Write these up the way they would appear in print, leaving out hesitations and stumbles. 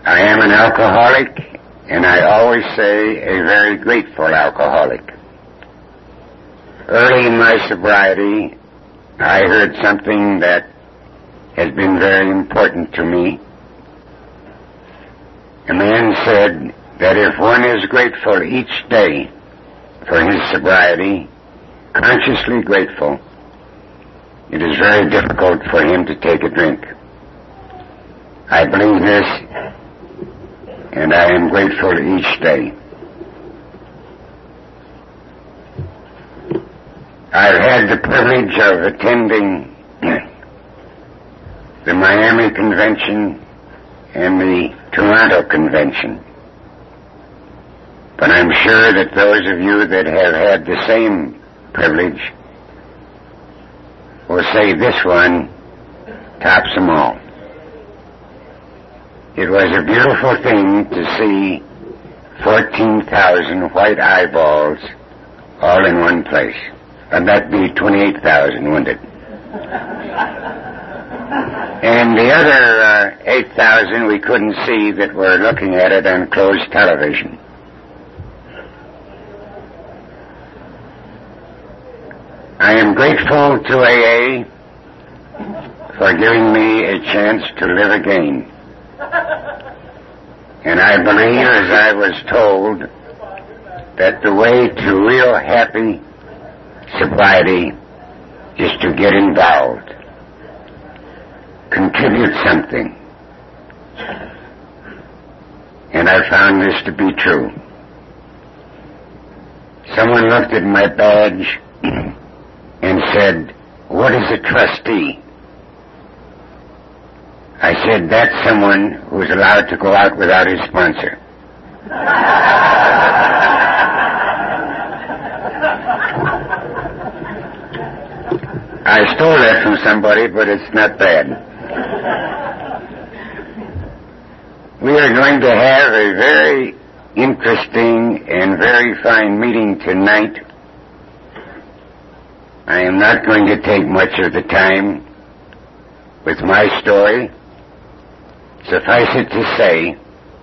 I am an alcoholic, and I always say a very grateful alcoholic. Early in my sobriety, I heard something that has been very important to me. A man said that if one is grateful each day for his sobriety, consciously grateful, it is very difficult for him to take a drink. I believe this, and I am grateful each day. I've had the privilege of attending the Miami Convention and the Toronto Convention. But I'm sure that those of you that have had the same privilege will say this one tops them all. It was a beautiful thing to see 14,000 white eyeballs all in one place. And that'd be 28,000, wouldn't it? And the other 8,000 we couldn't see that were looking at it on closed television. I am grateful to AA for giving me a chance to live again. And I believe, as I was told, that the way to real happy sobriety is to get involved, contribute something. And I found this to be true. Someone looked at my badge and said, "What is a trustee?" I said, "That's someone who's allowed to go out without his sponsor." I stole that from somebody, but it's not bad. We are going to have a very interesting and very fine meeting tonight. I am not going to take much of the time with my story. Suffice it to say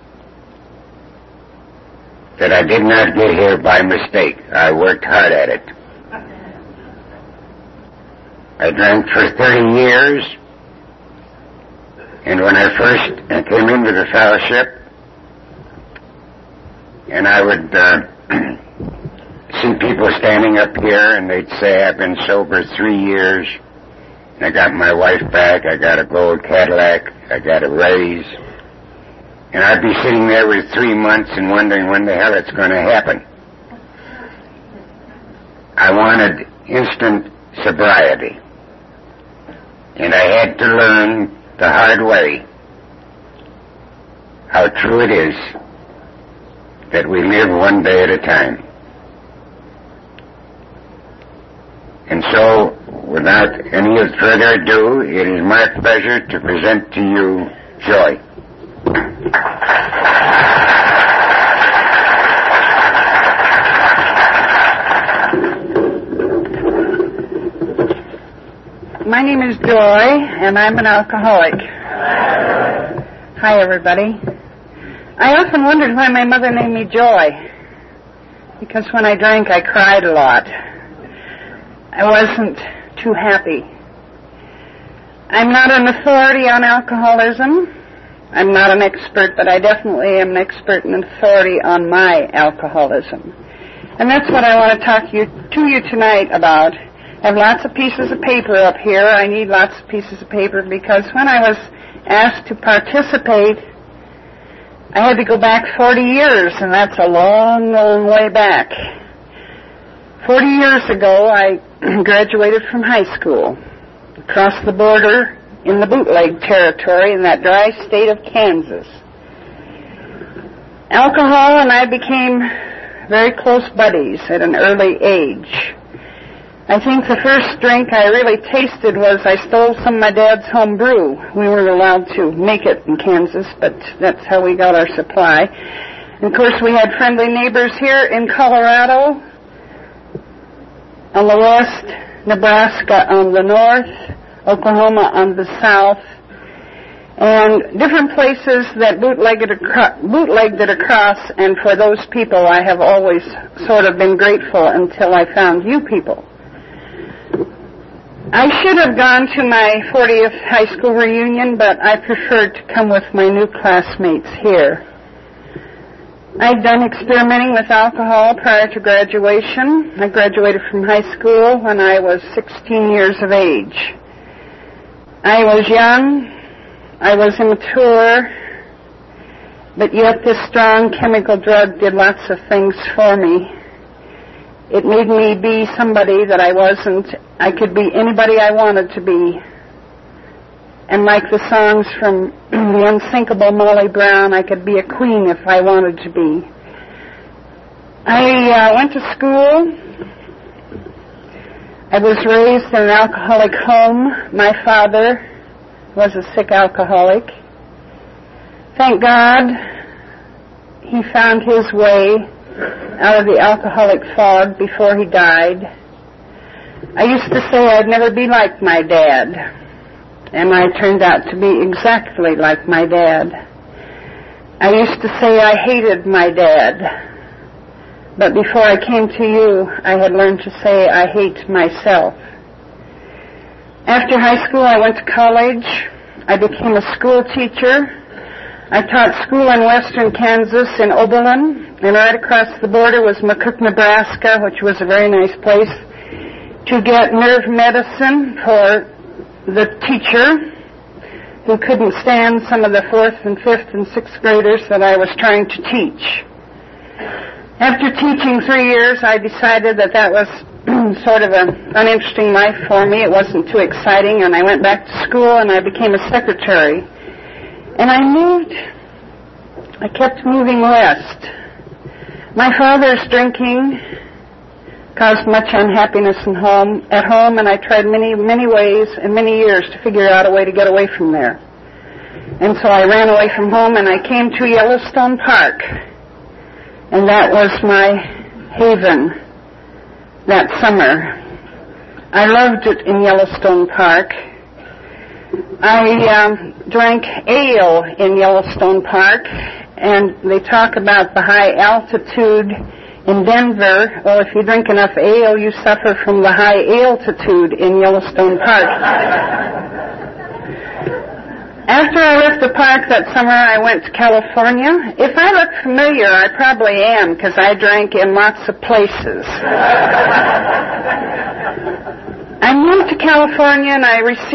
that I did not get here by mistake. I worked hard at it. I drank for 30 years, and when I first came into the fellowship, and I would see people standing up here, and they'd say, "I've been sober 3 years, and I got my wife back, I got a gold Cadillac, I got a raise," and I'd be sitting there with 3 months and wondering when the hell it's going to happen. I wanted instant sobriety. And I had to learn the hard way how true it is that we live one day at a time. And so, without any further ado, it is my pleasure to present to you Joy. My name is Joy, and I'm an alcoholic. Hi, everybody. I often wondered why my mother named me Joy, because when I drank, I cried a lot. I wasn't too happy. I'm not an authority on alcoholism. I'm not an expert, but I definitely am an expert and an authority on my alcoholism. And that's what I want to talk to you tonight about. I have lots of pieces of paper up here. I need lots of pieces of paper because when I was asked to participate, I had to go back 40 years, and that's a long, long way back. 40 years ago, I graduated from high school, across the border in the bootleg territory in that dry state of Kansas. Alcohol and I became very close buddies at an early age. I think the first drink I really tasted was I stole some of my dad's home brew. We weren't allowed to make it in Kansas, but that's how we got our supply. And of course, we had friendly neighbors here in Colorado, on the west, Nebraska on the north, Oklahoma on the south, and different places that bootlegged it across, and for those people I have always sort of been grateful until I found you people. I should have gone to my 40th high school reunion, but I preferred to come with my new classmates here. I'd done experimenting with alcohol prior to graduation. I graduated from high school when I was 16 years of age. I was young, I was immature, but yet this strong chemical drug did lots of things for me. It made me be somebody that I wasn't. I could be anybody I wanted to be. And like the songs from the unsinkable Molly Brown, I could be a queen if I wanted to be. I went to school. I was raised in an alcoholic home. My father was a sick alcoholic. Thank God he found his way out of the alcoholic fog before he died. I used to say I'd never be like my dad, and I turned out to be exactly like my dad. I used to say I hated my dad, but before I came to you, I had learned to say I hate myself. After high school, I went to college. I became a school teacher. I taught school in western Kansas in Oberlin, and right across the border was McCook, Nebraska, which was a very nice place to get nerve medicine for the teacher who couldn't stand some of the 4th and 5th and 6th graders that I was trying to teach. After teaching 3 years, I decided that was sort of an uninteresting life for me. It wasn't too exciting, and I went back to school and I became a secretary. And I kept moving west. My father's drinking caused much unhappiness at home, and I tried many ways and many years to figure out a way to get away from there. And so I ran away from home, and I came to Yellowstone Park, and that was my haven that summer. I loved it in Yellowstone Park. I drank ale in Yellowstone Park, and they talk about the high altitude in Denver. Well, if you drink enough ale, you suffer from the high altitude in Yellowstone Park. After I left the park that summer, I went to California. If I look familiar, I probably am, because I drank in lots of places. I moved to California, and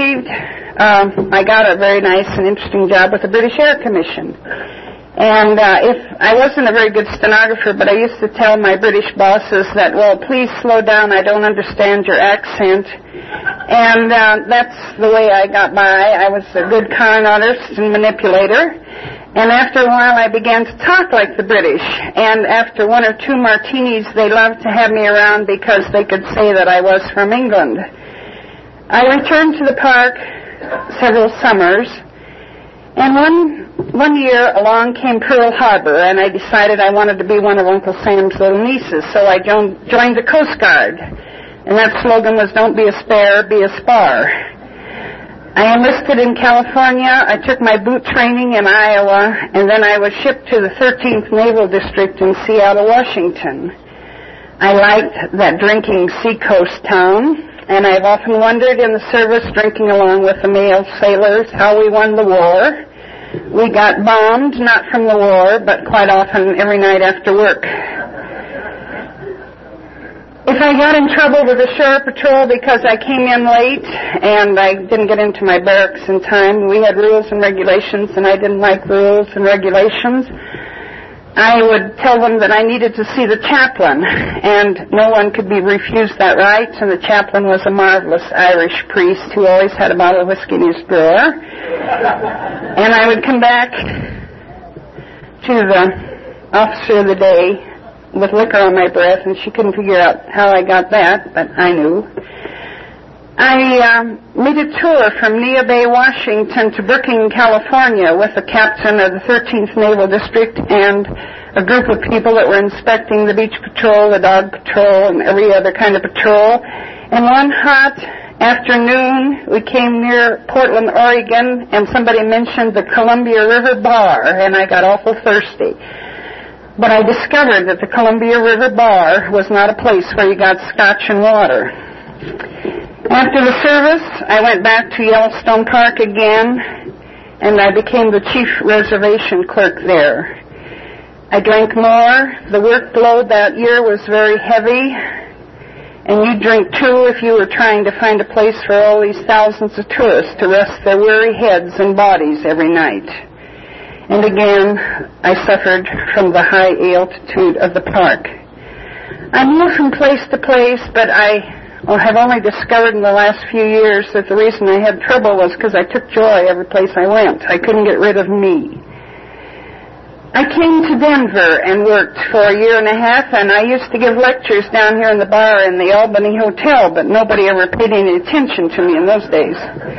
I got a very nice and interesting job with the British Air Commission. And if I wasn't a very good stenographer, but I used to tell my British bosses that, well, please slow down, I don't understand your accent. And that's the way I got by. I was a good con artist and manipulator. And after a while, I began to talk like the British. And after 1 or 2 martinis, they loved to have me around because they could say that I was from England. I returned to the park several summers, and one year along came Pearl Harbor, and I decided I wanted to be one of Uncle Sam's little nieces, so I joined the Coast Guard, and that slogan was, "Don't be a spare, be a spar." I enlisted in California. I took my boot training in Iowa, and then I was shipped to the 13th Naval District in Seattle, Washington. I liked that drinking seacoast town, and I've often wondered in the service, drinking along with the male sailors, how we won the war. We got bombed, not from the war, but quite often every night after work. If I got in trouble with the shore patrol because I came in late and I didn't get into my barracks in time, we had rules and regulations, and I didn't like rules and regulations, I would tell them that I needed to see the chaplain, and no one could be refused that right, and the chaplain was a marvelous Irish priest who always had a bottle of whiskey in his drawer. And I would come back to the officer of the day with liquor on my breath, and she couldn't figure out how I got that, but I knew. I made a tour from Neah Bay, Washington to Brookings, California with the captain of the 13th Naval District and a group of people that were inspecting the beach patrol, the dog patrol, and every other kind of patrol. And one hot afternoon, we came near Portland, Oregon, and somebody mentioned the Columbia River Bar, and I got awful thirsty. But I discovered that the Columbia River Bar was not a place where you got scotch and water. After the service, I went back to Yellowstone Park again, and I became the chief reservation clerk there. I drank more. The workload that year was very heavy, and you drink too if you were trying to find a place for all these thousands of tourists to rest their weary heads and bodies every night. And again, I suffered from the high altitude of the park. I moved from place to place, but I have only discovered in the last few years that the reason I had trouble was because I took joy every place I went. I couldn't get rid of me. I came to Denver and worked for a year and a half, and I used to give lectures down here in the bar in the Albany Hotel, but nobody ever paid any attention to me in those days.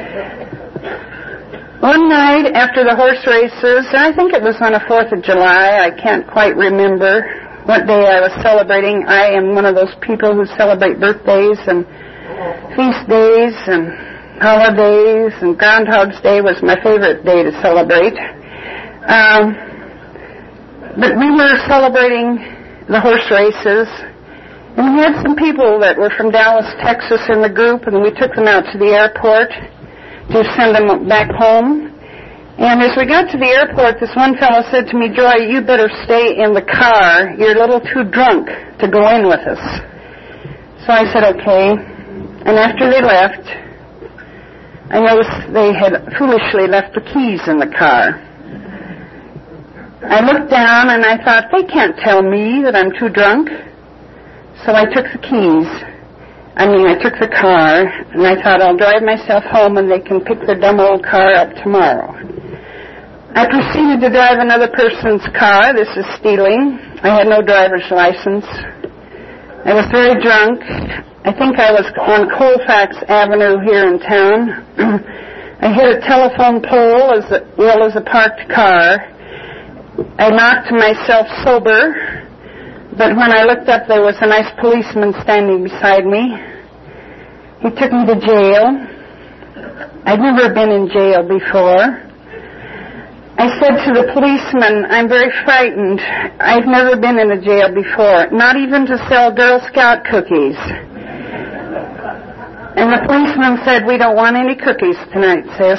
One night after the horse races, I think it was on the 4th of July, I can't quite remember what day I was celebrating. I am one of those people who celebrate birthdays and feast days and holidays, and Groundhog's Day was my favorite day to celebrate. But we were celebrating the horse races, and we had some people that were from Dallas, Texas in the group, and we took them out to the airport to send them back home. And as we got to the airport, this one fellow said to me, "Joy, you better stay in the car. You're a little too drunk to go in with us." So I said, "Okay." And after they left, I noticed they had foolishly left the keys in the car. I looked down and I thought, they can't tell me that I'm too drunk. So I took the keys. I took the car, and I thought I'll drive myself home and they can pick their dumb old car up tomorrow. I proceeded to drive another person's car. This is stealing. I had no driver's license. I was very drunk. I think I was on Colfax Avenue here in town. I hit a telephone pole as well as a parked car. I knocked myself sober, but when I looked up, there was a nice policeman standing beside me. He took me to jail. I'd never been in jail before. I said to the policeman, "I'm very frightened. I've never been in a jail before, not even to sell Girl Scout cookies." And the policeman said, "We don't want any cookies tonight, sis."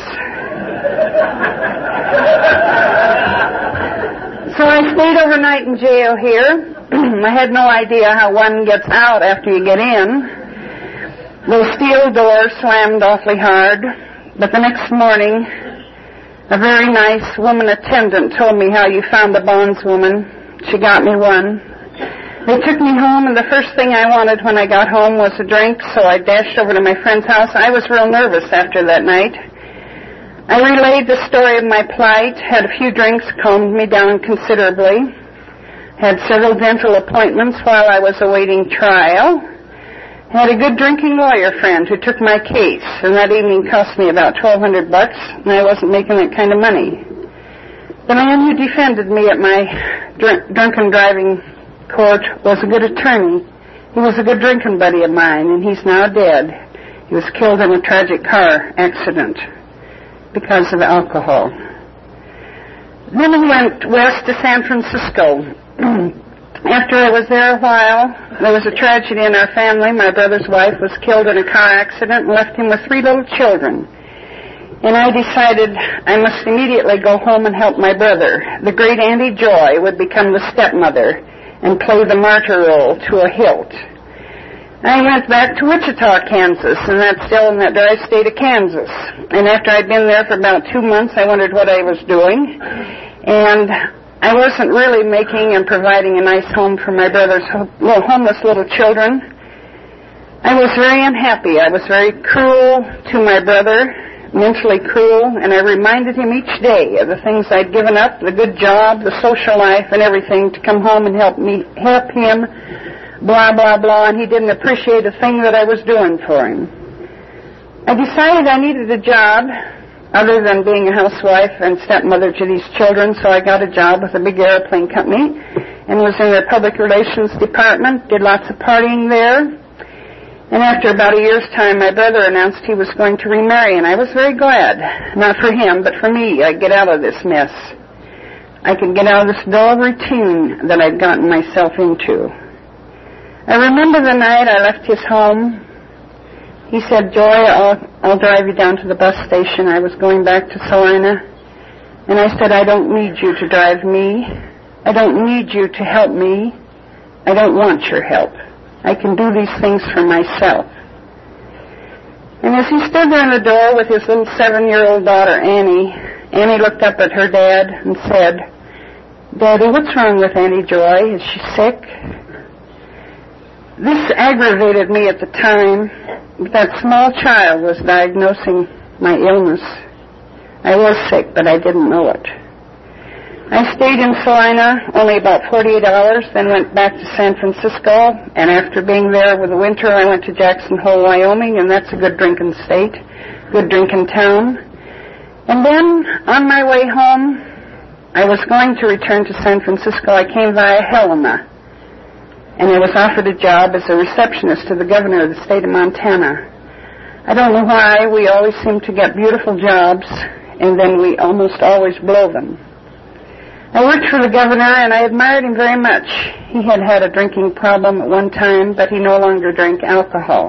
So I stayed overnight in jail here. I had no idea how one gets out after you get in. The steel door slammed awfully hard, but the next morning, a very nice woman attendant told me how you found the bondswoman. She got me one. They took me home, and the first thing I wanted when I got home was a drink, so I dashed over to my friend's house. I was real nervous after that night. I relayed the story of my plight, had a few drinks, calmed me down considerably, had several dental appointments while I was awaiting trial, had a good drinking lawyer friend who took my case, and that evening cost me about $1,200, and I wasn't making that kind of money. The man who defended me at my drunken driving court was a good attorney. He was a good drinking buddy of mine, and he's now dead. He was killed in a tragic car accident because of alcohol. Then we went west to San Francisco. After I was there a while, there was a tragedy in our family. My brother's wife was killed in a car accident and left him with 3 little children. And I decided I must immediately go home and help my brother. The great Auntie Joy would become the stepmother and play the martyr role to a hilt. I went back to Wichita, Kansas, and that's still in that dry state of Kansas. And after I'd been there for about 2 months, I wondered what I was doing. And I wasn't really making and providing a nice home for my brother's homeless little children. I was very unhappy. I was very cruel to my brother, mentally cruel, and I reminded him each day of the things I'd given up, the good job, the social life, and everything, to come home and help him, blah, blah, blah, and he didn't appreciate a thing that I was doing for him. I decided I needed a job other than being a housewife and stepmother to these children, so I got a job with a big airplane company and was in their public relations department, did lots of partying there. And after about a year's time, my brother announced he was going to remarry, and I was very glad. Not for him, but for me. I'd get out of this mess. I could get out of this dull routine that I'd gotten myself into. I remember the night I left his home. He said, Joy, I'll drive you down to the bus station. I was going back to Salina. And I said, I don't need you to drive me. I don't need you to help me. I don't want your help. I can do these things for myself. And as he stood there in the door with his little 7-year-old daughter, Annie looked up at her dad and said, Daddy, what's wrong with Annie Joy? Is she sick? This aggravated me at the time. That small child was diagnosing my illness. I was sick, but I didn't know it. I stayed in Salina only about 48 hours, then went back to San Francisco, and after being there over the winter, I went to Jackson Hole, Wyoming, and that's a good drinking state, good drinking town. And then, on my way home, I was going to return to San Francisco. I came via Helena, and I was offered a job as a receptionist to the governor of the state of Montana. I don't know why, we always seem to get beautiful jobs, and then we almost always blow them. I worked for the governor, and I admired him very much. He had had a drinking problem at one time, but he no longer drank alcohol.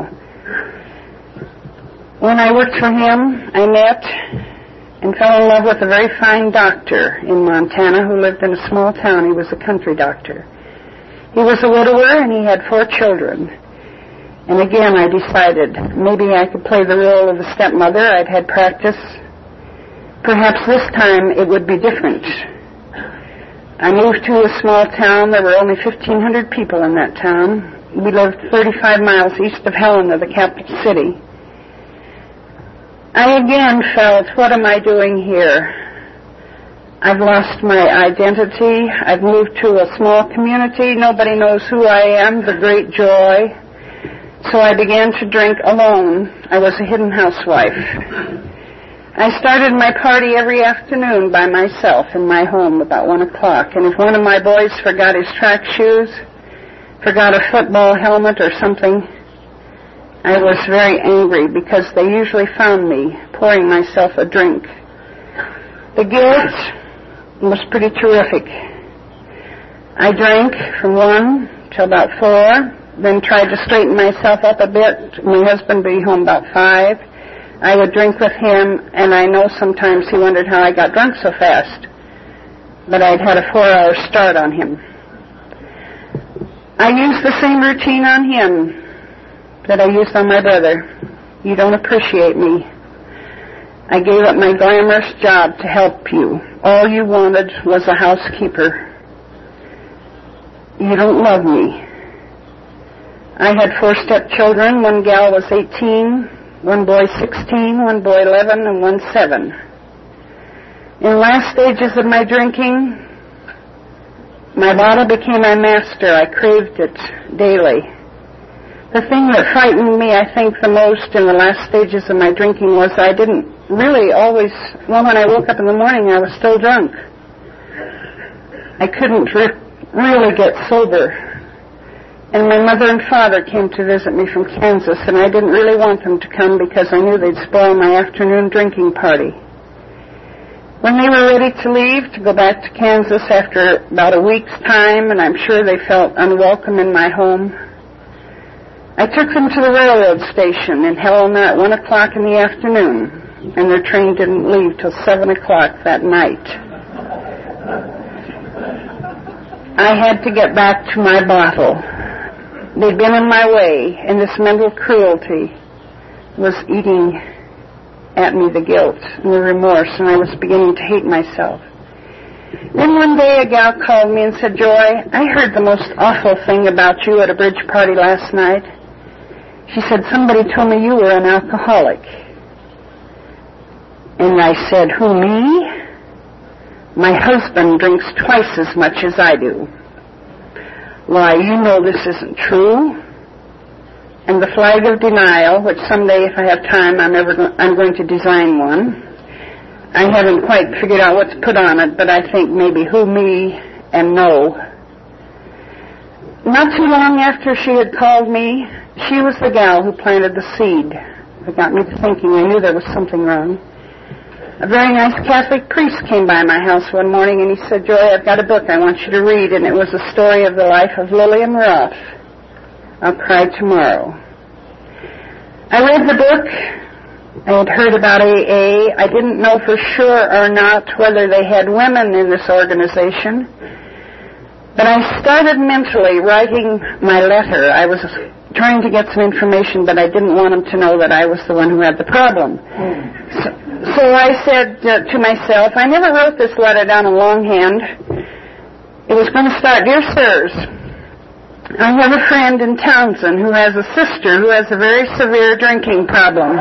When I worked for him, I met and fell in love with a very fine doctor in Montana who lived in a small town. He was a country doctor. He was a widower, and he had 4 children. And again, I decided maybe I could play the role of a stepmother. I'd had practice. Perhaps this time it would be different. I moved to a small town. There were only 1,500 people in that town. We lived 35 miles east of Helena, the capital city. I again felt, what am I doing here? I've lost my identity. I've moved to a small community. Nobody knows who I am, the great Joy. So I began to drink alone. I was a hidden housewife. I started my party every afternoon by myself in my home about 1 o'clock. And if one of my boys forgot his track shoes, forgot a football helmet or something, I was very angry because they usually found me pouring myself a drink. The guilt was pretty terrific. I drank from 1 till about 4, then tried to straighten myself up a bit. My husband would be home about 5. I would drink with him, and I know sometimes he wondered how I got drunk so fast. But I'd had a 4-hour start on him. I used the same routine on him that I used on my brother. You don't appreciate me. I gave up my glamorous job to help you. All you wanted was a housekeeper. You don't love me. I had 4 stepchildren. One gal was 18. 1 boy 16, 1 boy 11, and 1 7. In the last stages of my drinking, my bottle became my master. I craved it daily. The thing that frightened me, I think, the most in the last stages of my drinking was I didn't really always, when I woke up in the morning, I was still drunk. I couldn't really get sober. And my mother and father came to visit me from Kansas, and I didn't really want them to come because I knew they'd spoil my afternoon drinking party. When they were ready to leave, to go back to Kansas after about a week's time, and I'm sure they felt unwelcome in my home, I took them to the railroad station in Helena at 1 o'clock in the afternoon, and their train didn't leave till 7 o'clock that night. I had to get back to my bottle. They'd been in my way, and this mental cruelty was eating at me the guilt and the remorse, and I was beginning to hate myself. Then one day a gal called me and said, Joy, I heard the most awful thing about you at a bridge party last night. She said, somebody told me you were an alcoholic. And I said, who, me? My husband drinks twice as much as I do. Why, you know this isn't true. And the flag of denial, which someday, if I have time, I'm going to design one. I haven't quite figured out what to put on it, but I think maybe who, me, and no. Not too long after she had called me, she was the gal who planted the seed that got me thinking. I knew there was something wrong. A very nice Catholic priest came by my house one morning and he said, "Joy, I've got a book I want you to read," and it was a story of the life of Lillian Roth. I'll Cry Tomorrow. I read the book. I had heard about AA. I didn't know for sure or not whether they had women in this organization. But I started mentally writing my letter. I was trying to get some information, but I didn't want them to know that I was the one who had the problem. So I said to myself, I never wrote this letter down in longhand. It was going to start, "Dear Sirs, I have a friend in Townsend who has a sister who has a very severe drinking problem."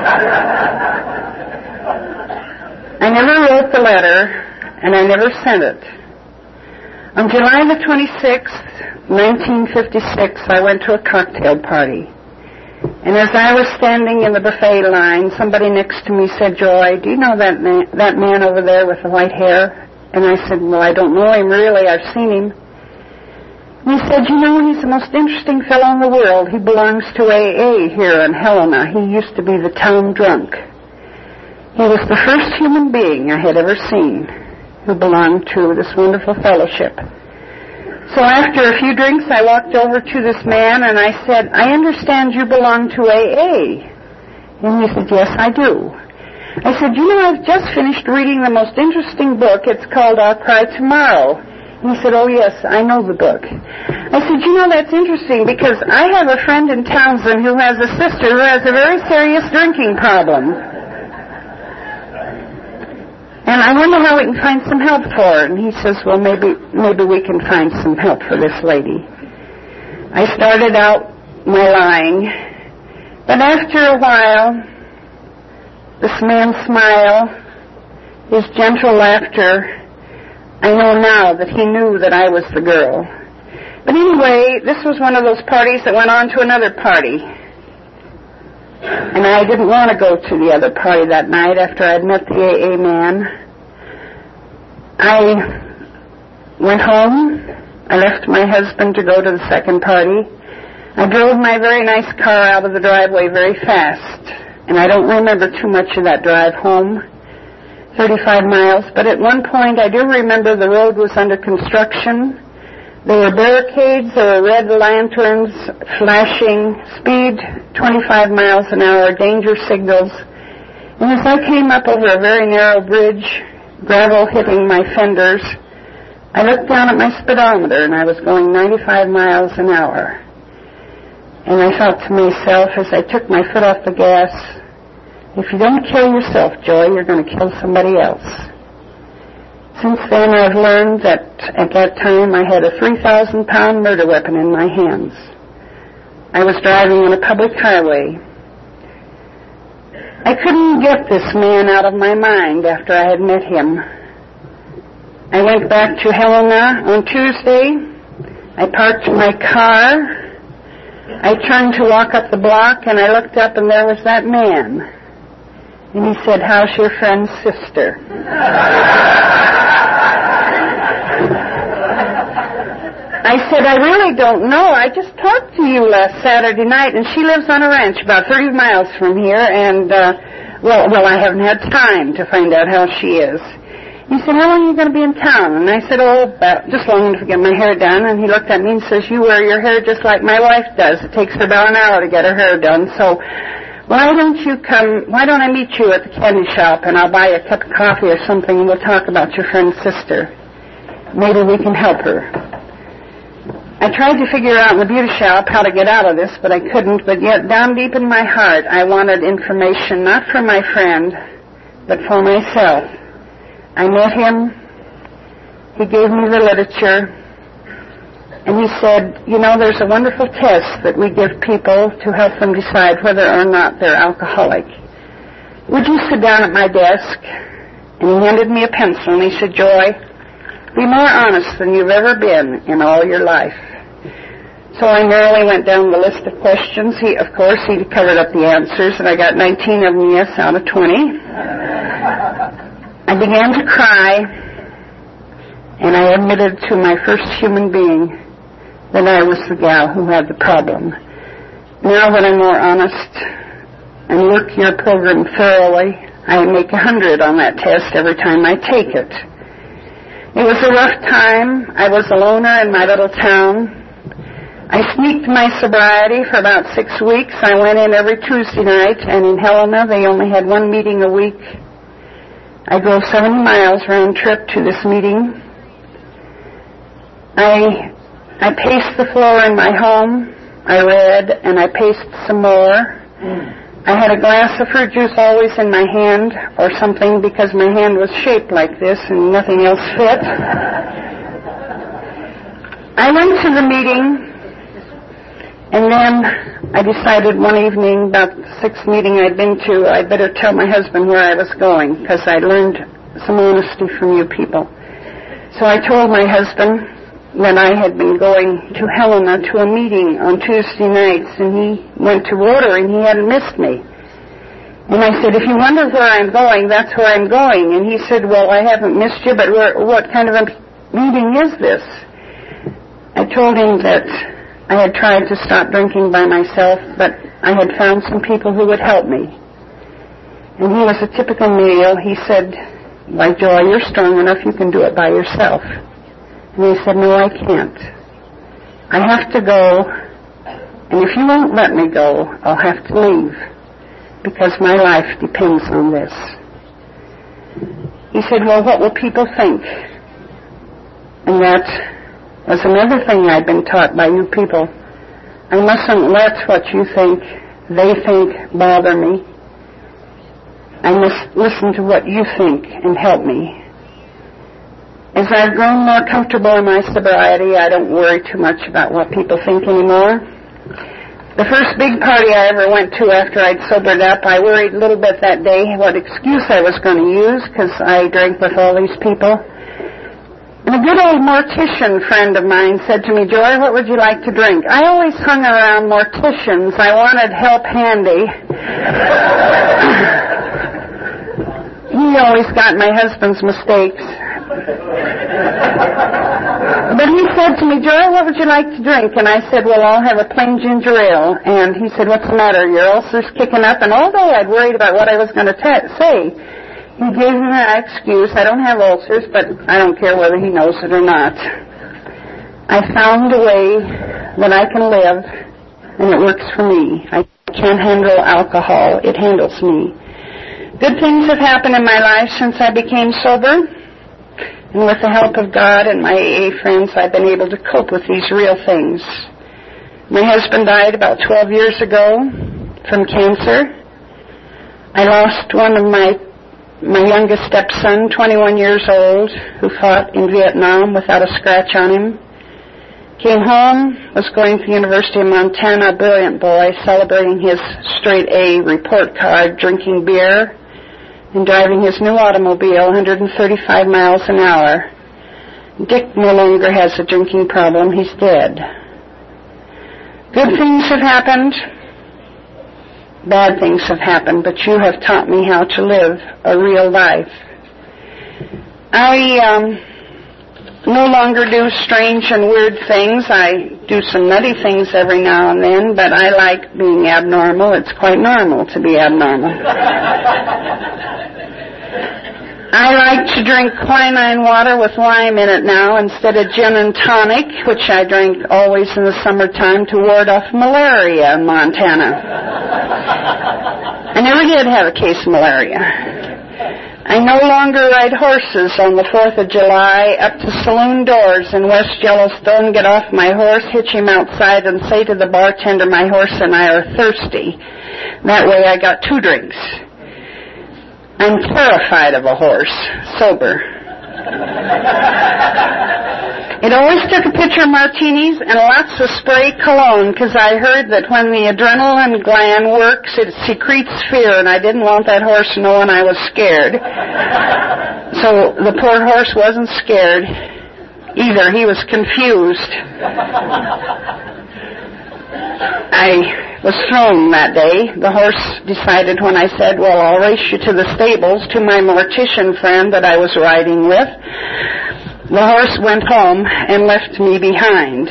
I never wrote the letter, and I never sent it. On July the 26th, 1956, I went to a cocktail party. And as I was standing in the buffet line, somebody next to me said, "Joy, do you know that man over there with the white hair?" And I said, "Well, I don't know him really. I've seen him." And he said, "You know, he's the most interesting fellow in the world. He belongs to AA here in Helena. He used to be the town drunk." He was the first human being I had ever seen who belonged to this wonderful fellowship. So after a few drinks, I walked over to this man and I said, "I understand you belong to AA." And he said, "Yes, I do." I said, "You know, I've just finished reading the most interesting book. It's called I'll Cry Tomorrow." And he said, "Oh, yes, I know the book." I said, "You know, that's interesting because I have a friend in Townsend who has a sister who has a very serious drinking problem. And I wonder how we can find some help for her." And he says, "Well, maybe we can find some help for this lady." I started out my lying, but after a while, this man's smile, his gentle laughter, I know now that he knew that I was the girl. But anyway, this was one of those parties that went on to another party. And I didn't want to go to the other party that night after I'd met the AA man. I went home. I left my husband to go to the second party. I drove my very nice car out of the driveway very fast. And I don't remember too much of that drive home, 35 miles. But at one point I do remember the road was under construction. There were barricades, there were red lanterns flashing, speed 25 miles an hour, danger signals. And as I came up over a very narrow bridge, gravel hitting my fenders, I looked down at my speedometer and I was going 95 miles an hour. And I thought to myself as I took my foot off the gas, if you don't kill yourself, Joy, you're going to kill somebody else. Since then, I've learned that at that time I had a 3,000-pound murder weapon in my hands. I was driving on a public highway. I couldn't get this man out of my mind after I had met him. I went back to Helena on Tuesday. I parked my car. I turned to walk up the block, and I looked up, and there was that man. And he said, "How's your friend's sister?" I said, "I really don't know. I just talked to you last Saturday night, and she lives on a ranch about 30 miles from here, and, well, I haven't had time to find out how she is." He said, "How long are you going to be in town?" And I said, about just long enough to get my hair done. And he looked at me and says, "You wear your hair just like my wife does. It takes her about an hour to get her hair done, so why don't I meet you at the candy shop, and I'll buy you a cup of coffee or something, and we'll talk about your friend's sister. Maybe we can help her." I tried to figure out in the beauty shop how to get out of this, but I couldn't. But yet, down deep in my heart, I wanted information, not for my friend, but for myself. I met him. He gave me the literature. And he said, "You know, there's a wonderful test that we give people to help them decide whether or not they're alcoholic. Would you sit down at my desk?" And he handed me a pencil, and he said, "Joy, be more honest than you've ever been in all your life." So I merrily went down the list of questions. He covered up the answers, and I got 19 of them yes out of 20. I began to cry, and I admitted to my first human being that I was the gal who had the problem. Now that I'm more honest and work your program thoroughly, I make 100 on that test every time I take it. It was a rough time. I was a loner in my little town. I sneaked my sobriety for about 6 weeks. I went in every Tuesday night, and in Helena they only had one meeting a week. I drove 70 miles round trip to this meeting. I paced the floor in my home. I read, and I paced some more. I had a glass of fruit juice always in my hand, or something, because my hand was shaped like this and nothing else fit. I went to the meeting, and then I decided one evening, about the 6th meeting I'd been to, I'd better tell my husband where I was going, because I learned some honesty from you people. So I told my husband that I had been going to Helena to a meeting on Tuesday nights, and he went to Rotary, and he hadn't missed me. And I said, if you wonder where I'm going, that's where I'm going. And he said, well, I haven't missed you, but what kind of a meeting is this? I told him that I had tried to stop drinking by myself, but I had found some people who would help me. And he was a typical male. He said, why, Joy, you're strong enough, you can do it by yourself. And he said, no, I can't. I have to go, and if you won't let me go, I'll have to leave, because my life depends on this. He said, well, what will people think? And that was another thing I'd been taught by you people. I mustn't let what you think, they think, bother me. I must listen to what you think and help me. As I've grown more comfortable in my sobriety, I don't worry too much about what people think anymore. The first big party I ever went to after I'd sobered up, I worried a little bit that day what excuse I was going to use, because I drank with all these people. And a good old mortician friend of mine said to me, Joy, what would you like to drink? I always hung around morticians. I wanted help handy. He always got my husband's mistakes. But he said to me, Joy, what would you like to drink? And I said, well, I'll have a plain ginger ale. And he said, what's the matter? Your ulcer's kicking up? And all day I'd worried about what I was going to say. He gave me an excuse. I don't have ulcers, but I don't care whether he knows it or not. I found a way that I can live, and it works for me. I can't handle alcohol. It handles me. Good things have happened in my life since I became sober. And with the help of God and my AA friends, I've been able to cope with these real things. My husband died about 12 years ago from cancer. I lost one of my youngest stepson, 21 years old, who fought in Vietnam without a scratch on him. Came home, was going to the University of Montana, a brilliant boy, celebrating his straight A report card, drinking beer, and driving his new automobile 135 miles an hour. Dick no longer has a drinking problem. He's dead. Good things have happened. Bad things have happened, but you have taught me how to live a real life. I no longer do strange and weird things. I do some nutty things every now and then, but I like being abnormal. It's quite normal to be abnormal. I like to drink quinine water with lime in it now instead of gin and tonic, which I drink always in the summertime to ward off malaria in Montana. I never did have a case of malaria. I no longer ride horses on the 4th of July up to saloon doors in West Yellowstone, get off my horse, hitch him outside, and say to the bartender, my horse and I are thirsty. That way I got 2 drinks. I'm terrified of a horse, sober. It always took a pitcher of martinis and lots of spray cologne, because I heard that when the adrenaline gland works, it secretes fear, and I didn't want that horse knowing I was scared. So the poor horse wasn't scared either. He was confused. I was thrown that day. The horse decided when I said, well, I'll race you to the stables, to my mortician friend that I was riding with. The horse went home and left me behind.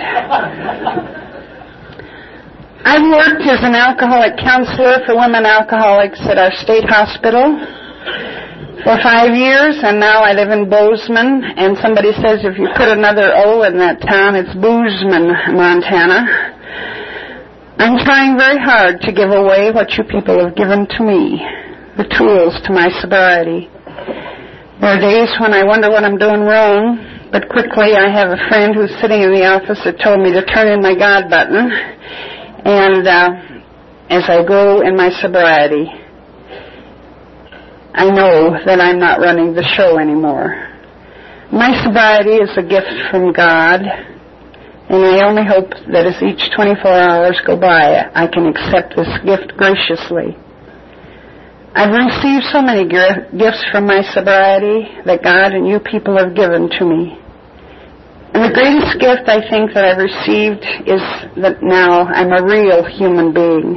I've worked as an alcoholic counselor for women alcoholics at our state hospital for 5 years, and now I live in Bozeman, and somebody says if you put another O in that town, it's Bozeman, Montana. I'm trying very hard to give away what you people have given to me, the tools to my sobriety. There are days when I wonder what I'm doing wrong, but quickly I have a friend who's sitting in the office that told me to turn in my God button, and as I go in my sobriety, I know that I'm not running the show anymore. My sobriety is a gift from God, and I only hope that as each 24 hours go by, I can accept this gift graciously. I've received so many gifts from my sobriety that God and you people have given to me. And the greatest gift I think that I've received is that now I'm a real human being.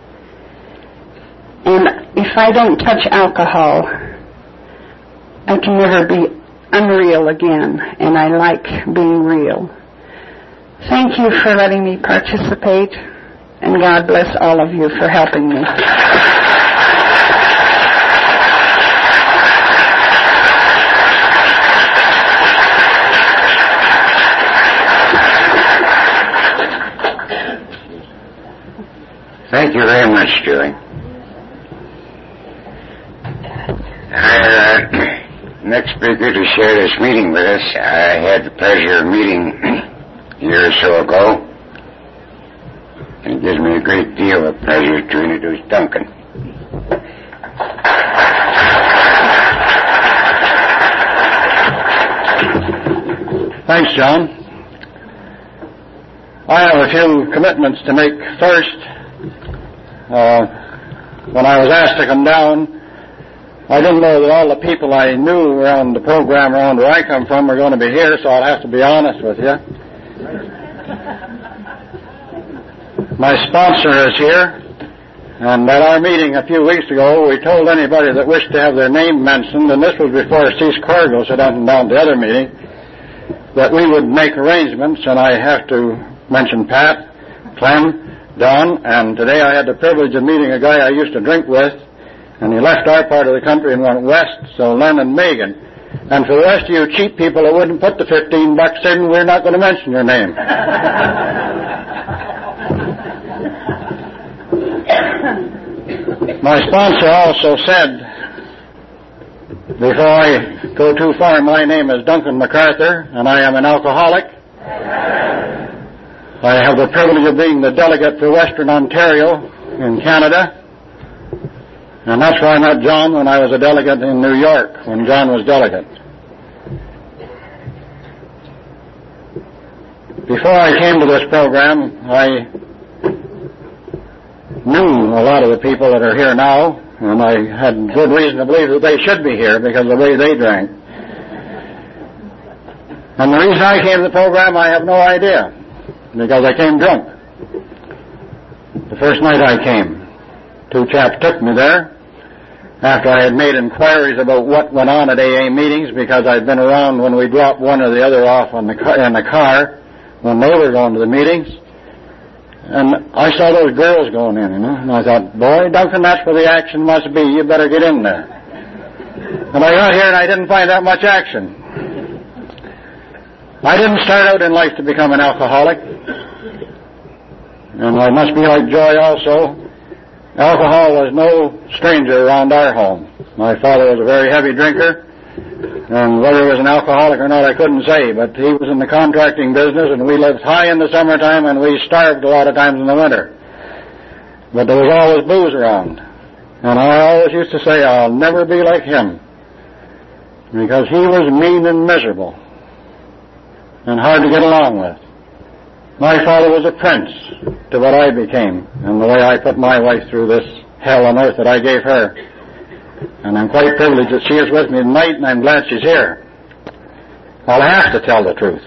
And if I don't touch alcohol, I can never be unreal again, and I like being real. Thank you for letting me participate, and God bless all of you for helping me. Thank you very much, Julie. Next speaker to share this meeting with us, I had the pleasure of meeting a year or so ago, and it gives me a great deal of pleasure to introduce Duncan. Thanks, John. I have a few commitments to make. First, when I was asked to come down, I didn't know that all the people I knew around the program around where I come from were going to be here, so I'll have to be honest with you. My sponsor is here, and at our meeting a few weeks ago, we told anybody that wished to have their name mentioned, and this was before Cease Corrigal said down at the other meeting, that we would make arrangements, and I have to mention Pat, Clem, Don, and today I had the privilege of meeting a guy I used to drink with, and he left our part of the country and went west, so Len and Megan. And for the rest of you cheap people that wouldn't put the $15 in, we're not going to mention your name. My sponsor also said, before I go too far, my name is Duncan MacArthur, and I am an alcoholic. I have the privilege of being the delegate for Western Ontario in Canada. And that's where I met John when I was a delegate in New York, when John was delegate. Before I came to this program, I knew a lot of the people that are here now, and I had good reason to believe that they should be here because of the way they drank. And the reason I came to the program, I have no idea, because I came drunk. The first night I came, two chaps took me there after I had made inquiries about what went on at AA meetings, because I'd been around when we dropped one or the other off in the car when they were going to the meetings. And I saw those girls going in, and I thought, boy, Duncan, that's where the action must be. You better get in there. And I got here and I didn't find that much action. I didn't start out in life to become an alcoholic. And I must be like Joy also. Alcohol was no stranger around our home. My father was a very heavy drinker, and whether he was an alcoholic or not I couldn't say, but he was in the contracting business, and we lived high in the summertime and we starved a lot of times in the winter. But there was always booze around. And I always used to say, I'll never be like him, because he was mean and miserable and hard to get along with. My father was a prince to what I became, and the way I put my wife through this hell on earth that I gave her. And I'm quite privileged that she is with me tonight, and I'm glad she's here. I'll have to tell the truth.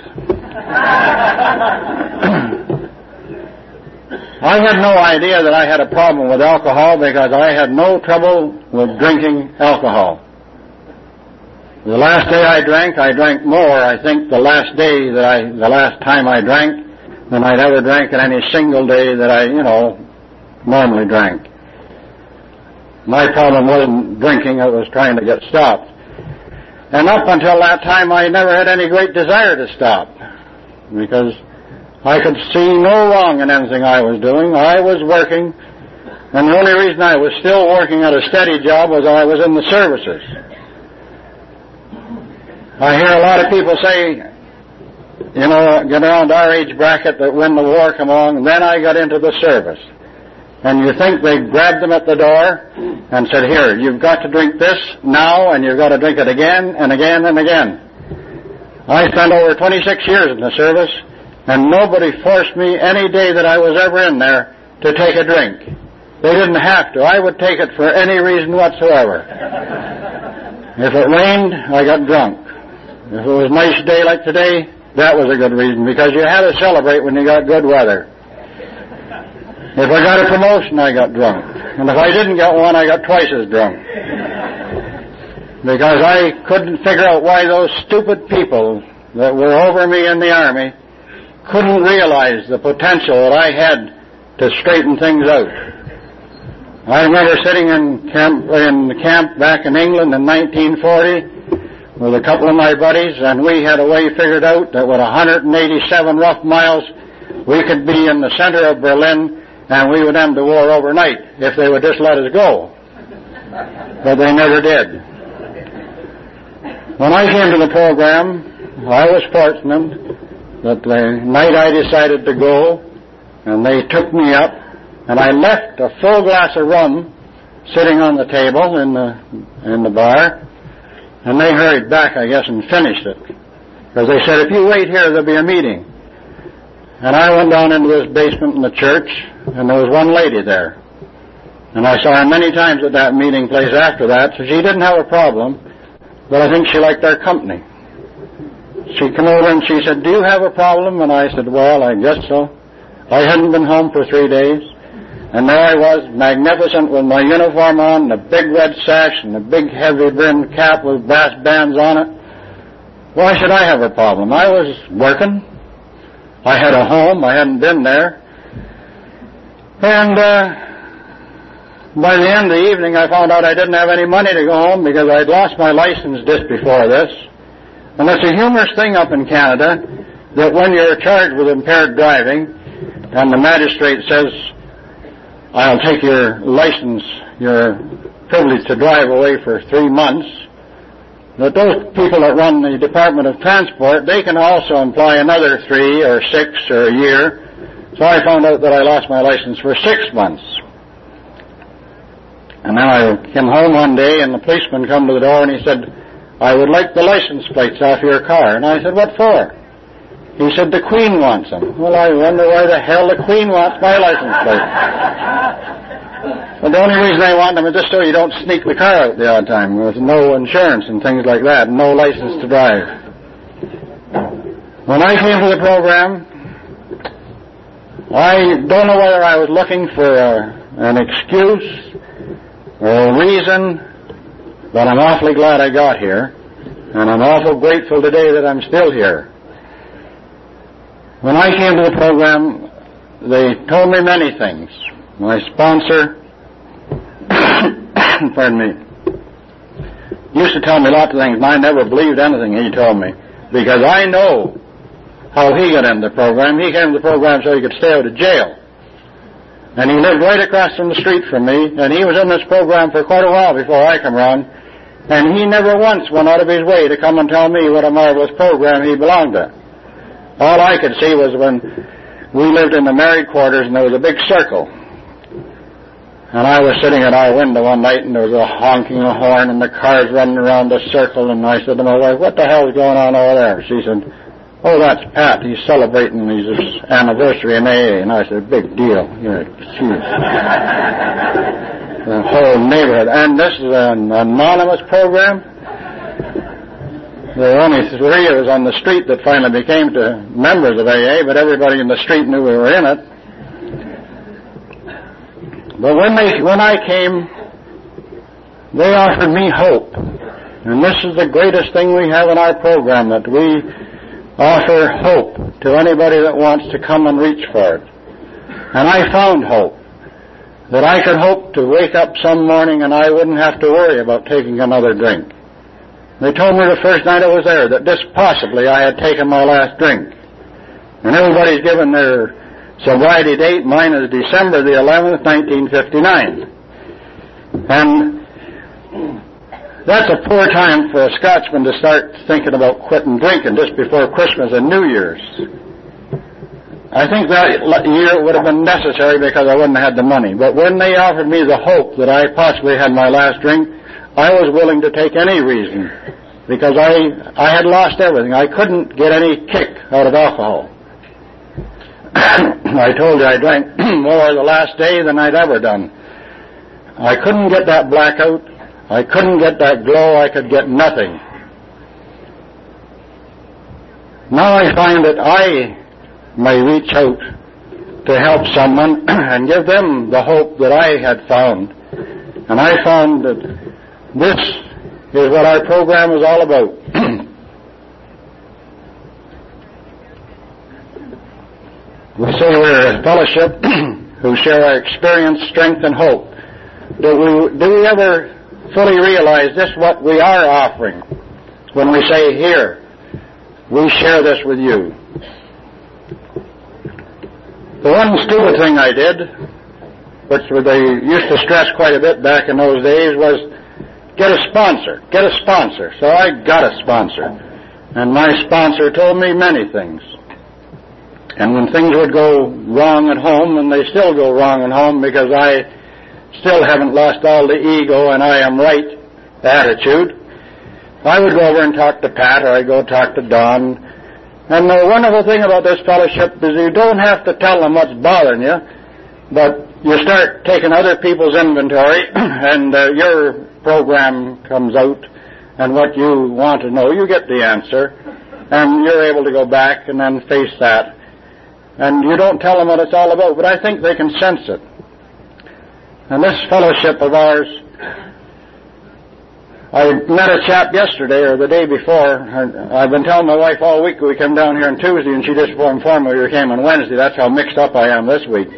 I had no idea that I had a problem with alcohol, because I had no trouble with drinking alcohol. The last day I drank more, I think, the last time I drank than I'd ever drank in any single day that I, normally drank. My problem wasn't drinking, it was trying to get stopped. And up until that time, I never had any great desire to stop, because I could see no wrong in anything I was doing. I was working, and the only reason I was still working at a steady job was I was in the services. I hear a lot of people say, get around our age bracket, that when the war came along, then I got into the service. And you think they grabbed them at the door and said, here, you've got to drink this now, and you've got to drink it again and again and again. I spent over 26 years in the service, and nobody forced me any day that I was ever in there to take a drink. They didn't have to. I would take it for any reason whatsoever. If it rained, I got drunk. If it was a nice day like today, that was a good reason, because you had to celebrate when you got good weather. If I got a promotion, I got drunk. And if I didn't get one, I got twice as drunk. Because I couldn't figure out why those stupid people that were over me in the Army couldn't realize the potential that I had to straighten things out. I remember sitting in camp back in England in 1940 with a couple of my buddies, and we had a way figured out that with 187 rough miles, we could be in the center of Berlin, and we would end the war overnight if they would just let us go. But they never did. When I came to the program, I was fortunate that the night I decided to go, and they took me up, and I left a full glass of rum sitting on the table in the bar, and they hurried back, I guess, and finished it. Because they said, if you wait here, there'll be a meeting. And I went down into this basement in the church, and there was one lady there. And I saw her many times at that meeting place after that, so she didn't have a problem, but I think she liked our company. She came over and she said, do you have a problem? And I said, well, I guess so. I hadn't been home for 3 days, and there I was, magnificent, with my uniform on, the big red sash, and the big heavy-brimmed cap with brass bands on it. Why should I have a problem? I was working. I had a home. I hadn't been there. And by the end of the evening, I found out I didn't have any money to go home because I'd lost my license just before this. And it's a humorous thing up in Canada that when you're charged with impaired driving and the magistrate says, I'll take your license, your privilege to drive away for 3 months, that those people that run the Department of Transport, they can also imply another 3 or 6 or a year. So I found out that I lost my license for 6 months. And then I came home one day, and the policeman come to the door, and he said, I would like the license plates off your car. And I said, what for? He said, the Queen wants them. Well, I wonder why the hell the Queen wants my license plate. But the only reason I want them is just so you don't sneak the car out the odd time with no insurance and things like that, no license to drive. When I came to the program, I don't know whether I was looking for an excuse or a reason, but I'm awfully glad I got here, and I'm awful grateful today that I'm still here. When I came to the program, they told me many things. My sponsor, pardon me, used to tell me lots of things, and I never believed anything he told me, because I know how he got into the program. He came to the program so he could stay out of jail. And he lived right across from the street from me, and he was in this program for quite a while before I came around, and he never once went out of his way to come and tell me what a marvelous program he belonged to. All I could see was when we lived in the married quarters, and there was a big circle. And I was sitting at our window one night, and there was a honking of horn, and the cars running around the circle, and I said to my wife, what the hell is going on over there? She said, oh, that's Pat. He's celebrating his anniversary in AA. And I said, big deal. Yeah, geez. The whole neighborhood. And this is an anonymous program. There were only 3 of us on the street that finally became members of AA, but everybody in the street knew we were in it. But when I came, they offered me hope. And this is the greatest thing we have in our program, that we offer hope to anybody that wants to come and reach for it. And I found hope, that I could hope to wake up some morning and I wouldn't have to worry about taking another drink. They told me the first night I was there that this possibly I had taken my last drink. And everybody's given their sobriety date. Mine is December the 11th, 1959. And that's a poor time for a Scotsman to start thinking about quitting drinking just before Christmas and New Year's. I think that year would have been necessary because I wouldn't have had the money. But when they offered me the hope that I possibly had my last drink, I was willing to take any reason, because I had lost everything. I couldn't get any kick out of alcohol. I told you I drank more the last day than I'd ever done. I couldn't get that blackout. I couldn't get that glow. I could get nothing. Now I find that I may reach out to help someone and give them the hope that I had found. And I found that this is what our program is all about. We say we're a fellowship who share our experience, strength, and hope. Do we ever fully realize this, what we are offering, when we say, here, we share this with you? The one stupid thing I did, which they used to stress quite a bit back in those days, was get a sponsor. Get a sponsor. So I got a sponsor. And my sponsor told me many things. And when things would go wrong at home, and they still go wrong at home because I still haven't lost all the ego and I am right attitude, I would go over and talk to Pat, or I'd go talk to Don. And the wonderful thing about this fellowship is you don't have to tell them what's bothering you, but you start taking other people's inventory, and your program comes out, and what you want to know, you get the answer, and you're able to go back and then face that. And you don't tell them what it's all about, but I think they can sense it. And this fellowship of ours, I met a chap yesterday or the day before. I've been telling my wife all week we came down here on Tuesday, and she just informed me we came on Wednesday. That's how mixed up I am this week.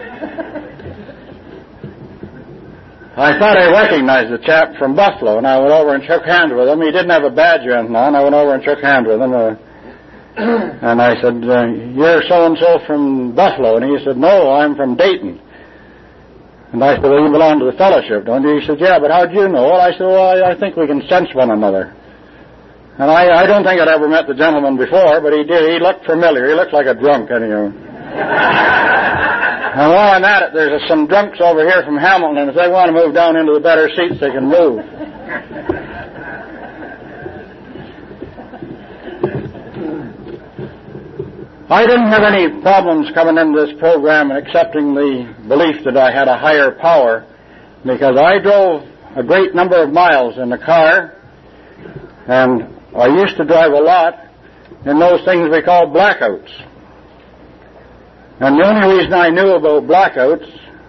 I thought I recognized the chap from Buffalo, and I went over and shook hands with him. He didn't have a badge or anything on. I went over and shook hands with him. And I said, you're so-and-so from Buffalo. And he said, no, I'm from Dayton. And I said, well, you belong to the fellowship, don't you? He said, yeah, but how do you know? Well, I said, well, I think we can sense one another. And I don't think I'd ever met the gentleman before, but he did. He looked familiar. He looked like a drunk, anyhow. And while I'm at it, there's some drunks over here from Hamilton, and if they want to move down into the better seats, they can move. I didn't have any problems coming into this program and accepting the belief that I had a higher power, because I drove a great number of miles in the car, and I used to drive a lot in those things we call blackouts. And the only reason I knew about blackouts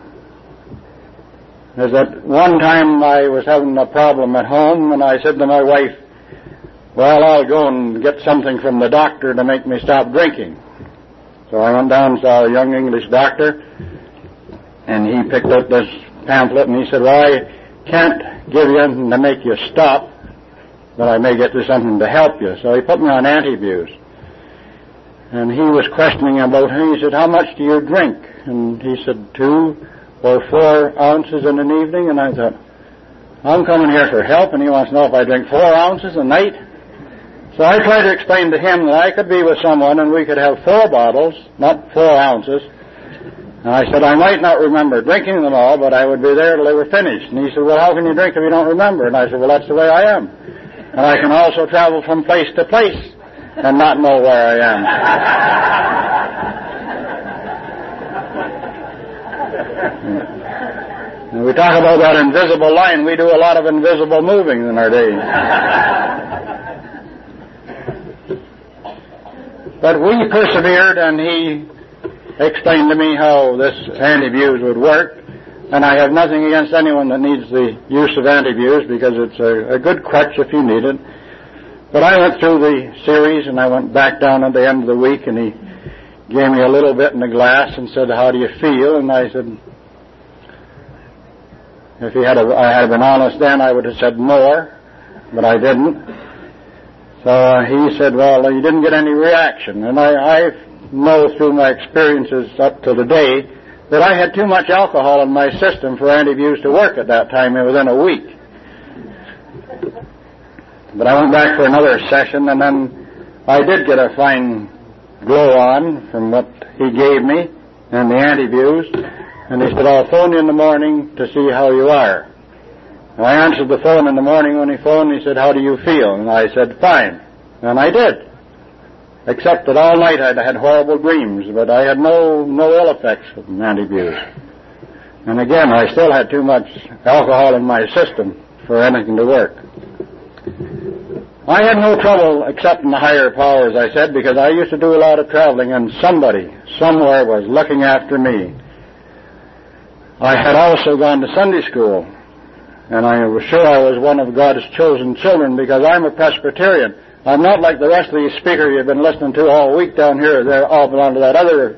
is that one time I was having a problem at home, and I said to my wife, well, I'll go and get something from the doctor to make me stop drinking. So I went down and saw a young English doctor, and he picked up this pamphlet, and he said, well, I can't give you anything to make you stop, but I may get you something to help you. So he put me on Antabuse. And he was questioning about him. He said, how much do you drink? And he said, 2 or 4 ounces in an evening. And I thought, I'm coming here for help, and he wants to know if I drink 4 ounces a night. So I tried to explain to him that I could be with someone and we could have 4 bottles, not 4 ounces. And I said, I might not remember drinking them all, but I would be there till they were finished. And he said, well, how can you drink if you don't remember? And I said, well, that's the way I am. And I can also travel from place to place and not know where I am. And we talk about that invisible line. We do a lot of invisible moving in our days. But we persevered, and he explained to me how this Antabuse would work. And I have nothing against anyone that needs the use of anti-abuse, because it's a good crutch if you need it. But I went through the series, and I went back down at the end of the week, and he gave me a little bit in a glass and said, "How do you feel?" And I said, if I had been honest then, I would have said more, but I didn't. So he said, "Well, you didn't get any reaction." And I know through my experiences up to the day that I had too much alcohol in my system for anti-abuse to work at that time within a week. But I went back for another session, and then I did get a fine glow on from what he gave me and the anti-abuse. And he said, "I'll phone you in the morning to see how you are." And I answered the phone in the morning when he phoned. He said, "How do you feel?" And I said, "Fine." And I did. Except that all night I'd had horrible dreams, but I had no ill effects from anti-abuse. And again, I still had too much alcohol in my system for anything to work. I had no trouble accepting the higher power, as I said, because I used to do a lot of traveling, and somebody, somewhere, was looking after me. I had also gone to Sunday school, and I was sure I was one of God's chosen children, because I'm a Presbyterian. I'm not like the rest of these speakers you've been listening to all week down here. They all belong to that other,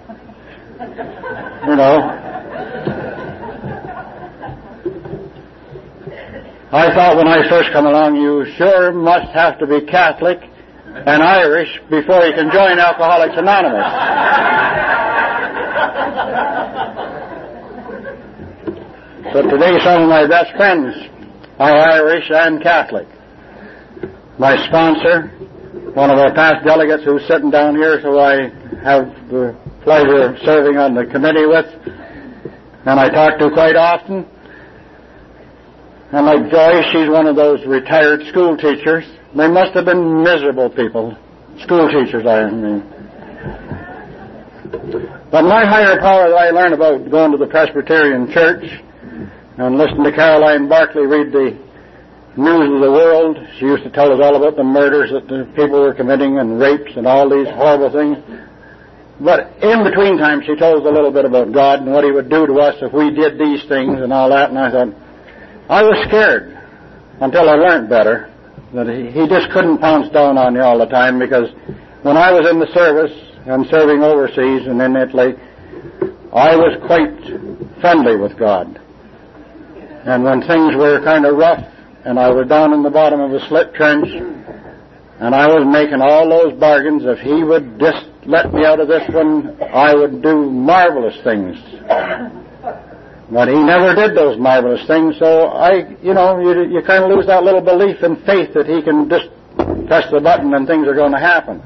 I thought when I first come along, you sure must have to be Catholic and Irish before you can join Alcoholics Anonymous. But today some of my best friends are Irish and Catholic. My sponsor, one of our past delegates who's sitting down here, so I have the pleasure of serving on the committee with, and I talk to quite often. And like Joyce, she's one of those retired school teachers. They must have been miserable people. School teachers, I mean. But my higher power that I learned about going to the Presbyterian Church and listening to Caroline Barkley read the news of the world. She used to tell us all about the murders that the people were committing and rapes and all these horrible things. But in between times, she told us a little bit about God and what He would do to us if we did these things and all that. And I thought, I was scared until I learned better that He just couldn't pounce down on you all the time, because when I was in the service and serving overseas and in Italy, I was quite friendly with God. And when things were kind of rough and I was down in the bottom of a slit trench and I was making all those bargains, if He would just let me out of this one, I would do marvelous things. But He never did those marvelous things, so you kind of lose that little belief and faith that He can just press the button and things are going to happen.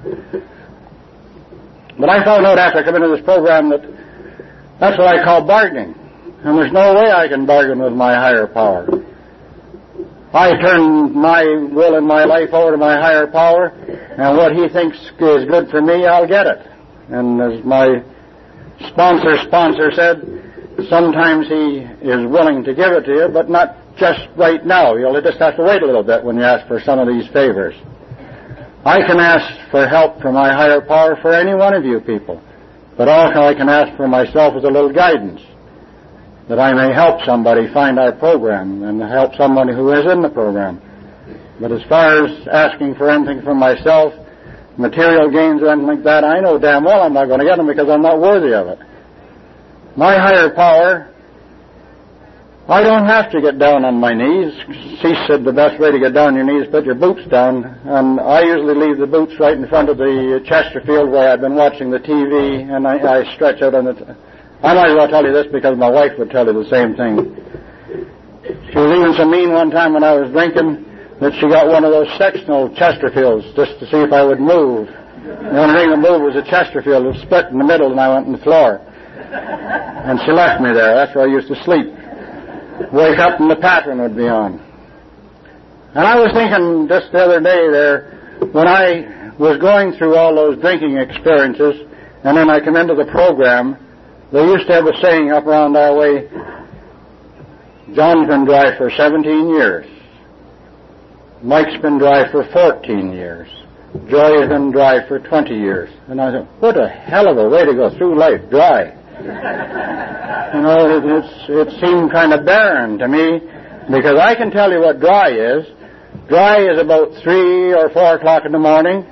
But I found out after I came into this program that that's what I call bargaining. And there's no way I can bargain with my higher power. I turn my will and my life over to my higher power, and what He thinks is good for me, I'll get it. And as my sponsor said, sometimes He is willing to give it to you, but not just right now. You'll just have to wait a little bit when you ask for some of these favors. I can ask for help from my higher power for any one of you people, but also I can ask for myself as a little guidance, that I may help somebody find our program and help somebody who is in the program. But as far as asking for anything from myself, material gains or anything like that, I know damn well I'm not going to get them because I'm not worthy of it. My higher power, I don't have to get down on my knees. She said the best way to get down on your knees is put your boots down, and I usually leave the boots right in front of the Chesterfield where I've been watching the TV, and I stretch out on it. I might as well tell you this because my wife would tell you the same thing. She was even so mean one time when I was drinking that she got one of those sectional Chesterfields just to see if I would move. The only thing that moved was a Chesterfield. It was split in the middle, and I went on the floor. And she left me there. That's where I used to sleep. Wake up and the pattern would be on. And I was thinking just the other day there, when I was going through all those drinking experiences, and then I come into the program, they used to have a saying up around our way, John's been dry for 17 years. Mike's been dry for 14 years. Joy has been dry for 20 years. And I thought, what a hell of a way to go through life, dry. You know, it seemed kind of barren to me, because I can tell you what dry is. Dry is about 3 or 4 o'clock in the morning.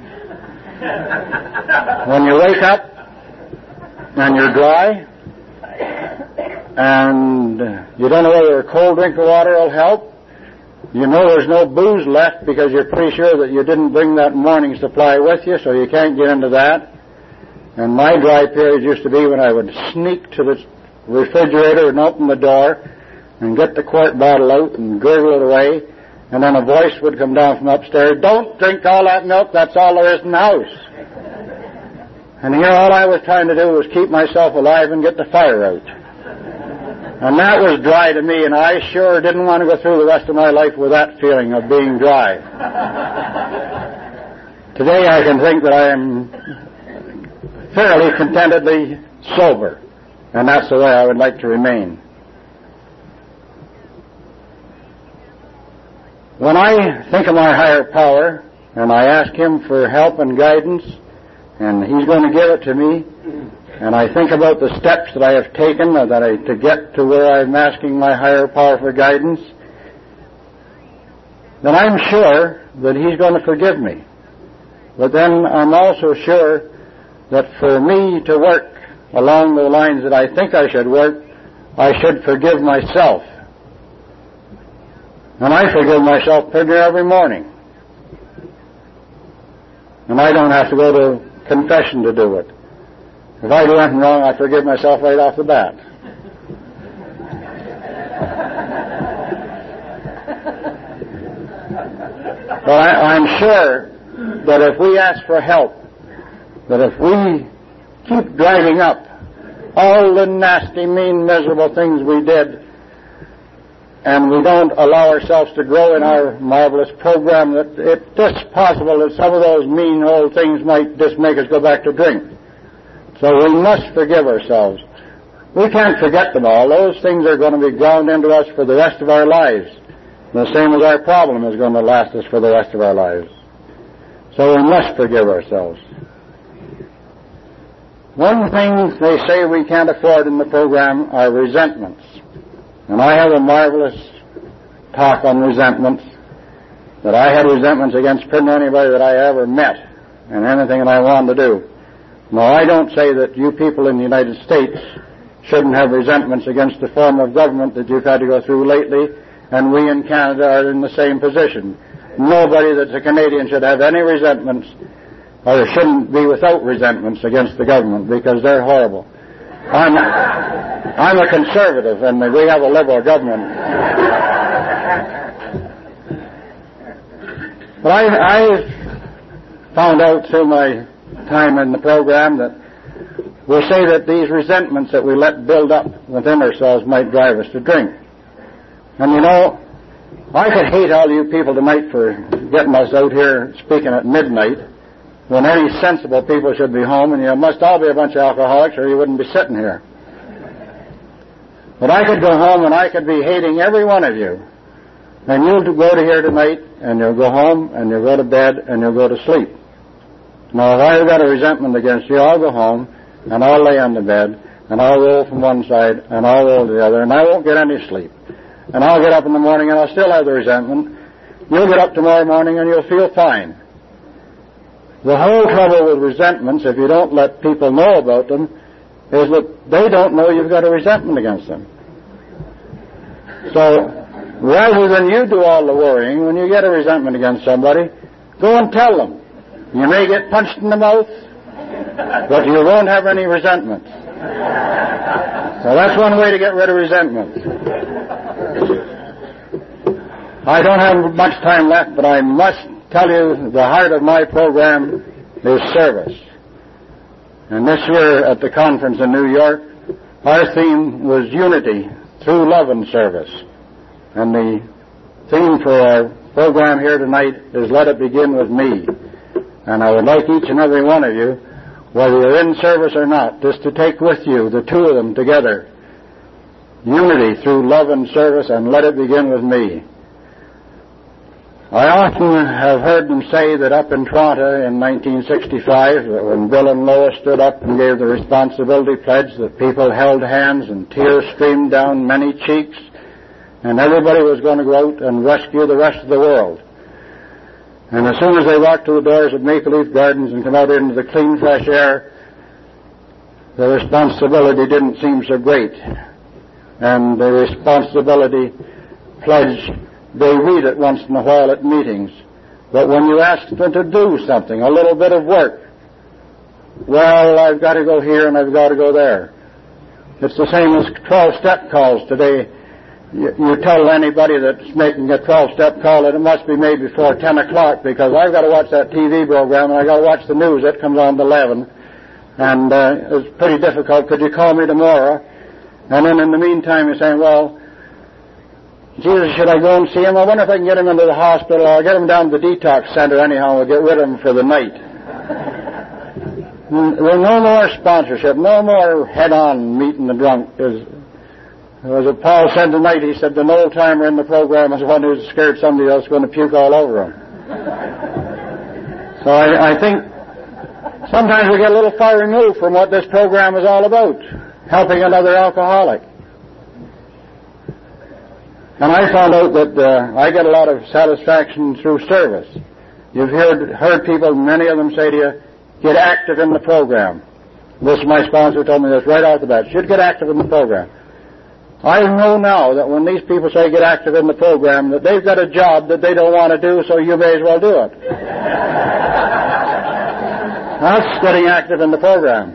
When you wake up and you're dry, and you don't know whether a cold drink of water will help. You know there's no booze left because you're pretty sure that you didn't bring that morning supply with you, so you can't get into that. And my dry period used to be when I would sneak to the refrigerator and open the door and get the quart bottle out and gurgle it away, and then a voice would come down from upstairs, "Don't drink all that milk, that's all there is in the house." And here all I was trying to do was keep myself alive and get the fire out. And that was dry to me, and I sure didn't want to go through the rest of my life with that feeling of being dry. Today I can think that I am fairly contentedly sober, and that's the way I would like to remain. When I think of my higher power, and I ask Him for help and guidance, and He's going to give it to me, and I think about the steps that I have taken to get to where I'm asking my higher power for guidance, then I'm sure that He's going to forgive me. But then I'm also sure that for me to work along the lines that I think I should work, I should forgive myself. And I forgive myself pretty near every morning. And I don't have to go to confession to do it. If I do anything wrong, I forgive myself right off the bat. But I'm sure that if we ask for help, that if we keep driving up all the nasty, mean, miserable things we did, and we don't allow ourselves to grow in our marvelous program, that it's just possible that some of those mean old things might just make us go back to drink. So we must forgive ourselves. We can't forget them all. Those things are going to be ground into us for the rest of our lives. The same as our problem is going to last us for the rest of our lives. So we must forgive ourselves. One thing they say we can't afford in the program are resentments. And I have a marvelous talk on resentments, that I had resentments against pretty much anybody that I ever met and anything that I wanted to do. Now, I don't say that you people in the United States shouldn't have resentments against the form of government that you've had to go through lately, and we in Canada are in the same position. Nobody that's a Canadian should have any resentments, or shouldn't be without resentments against the government, because they're horrible. I'm a conservative, and we have a liberal government. But I've found out through my time in the program that we say that these resentments that we let build up within ourselves might drive us to drink. And you know, I could hate all you people tonight for getting us out here speaking at midnight, when any sensible people should be home, and you must all be a bunch of alcoholics or you wouldn't be sitting here. But I could go home and I could be hating every one of you. And you'll go to here tonight, and you'll go home, and you'll go to bed, and you'll go to sleep. Now, if I've got a resentment against you, I'll go home, and I'll lay on the bed, and I'll roll from one side, and I'll roll to the other, and I won't get any sleep. And I'll get up in the morning, and I'll still have the resentment. You'll get up tomorrow morning, and you'll feel fine. The whole trouble with resentments, if you don't let people know about them, is that they don't know you've got a resentment against them. So, rather than you do all the worrying, when you get a resentment against somebody, go and tell them. You may get punched in the mouth, but you won't have any resentment. So that's one way to get rid of resentment. I don't have much time left, but I must tell you the heart of my program is service. And this year at the conference in New York, our theme was unity through love and service. And the theme for our program here tonight is Let It Begin With Me. And I would like each and every one of you, whether you're in service or not, just to take with you the two of them together. Unity through love and service, and let it begin with me. I often have heard them say that up in Toronto in 1965, that when Bill and Lois stood up and gave the responsibility pledge, that people held hands and tears streamed down many cheeks, and everybody was going to go out and rescue the rest of the world. And as soon as they walked to the doors of Maple Leaf Gardens and come out into the clean, fresh air, the responsibility didn't seem so great. And the responsibility pledge, they read it once in a while at meetings. But when you ask them to do something, a little bit of work, well, I've got to go here and I've got to go there. It's the same as 12-step calls today. You tell anybody that's making a 12-step call that it must be made before 10 o'clock because I've got to watch that TV program and I've got to watch the news. It comes on at 11. And it's pretty difficult. Could you call me tomorrow? And then in the meantime you're saying, well, Jesus, should I go and see him? I wonder if I can get him into the hospital. I'll get him down to the detox center anyhow. We'll get rid of him for the night. There's no more sponsorship, no more head-on meeting the drunk. As Paul said tonight, he said the old-timer in the program is one who's scared somebody else is going to puke all over him. So I think sometimes we get a little far removed from what this program is all about, helping another alcoholic. And I found out that I get a lot of satisfaction through service. You've heard people, many of them say to you, get active in the program. This, my sponsor told me this right out the bat. You should get active in the program. I know now that when these people say get active in the program, that they've got a job that they don't want to do, so you may as well do it. That's getting active in the program.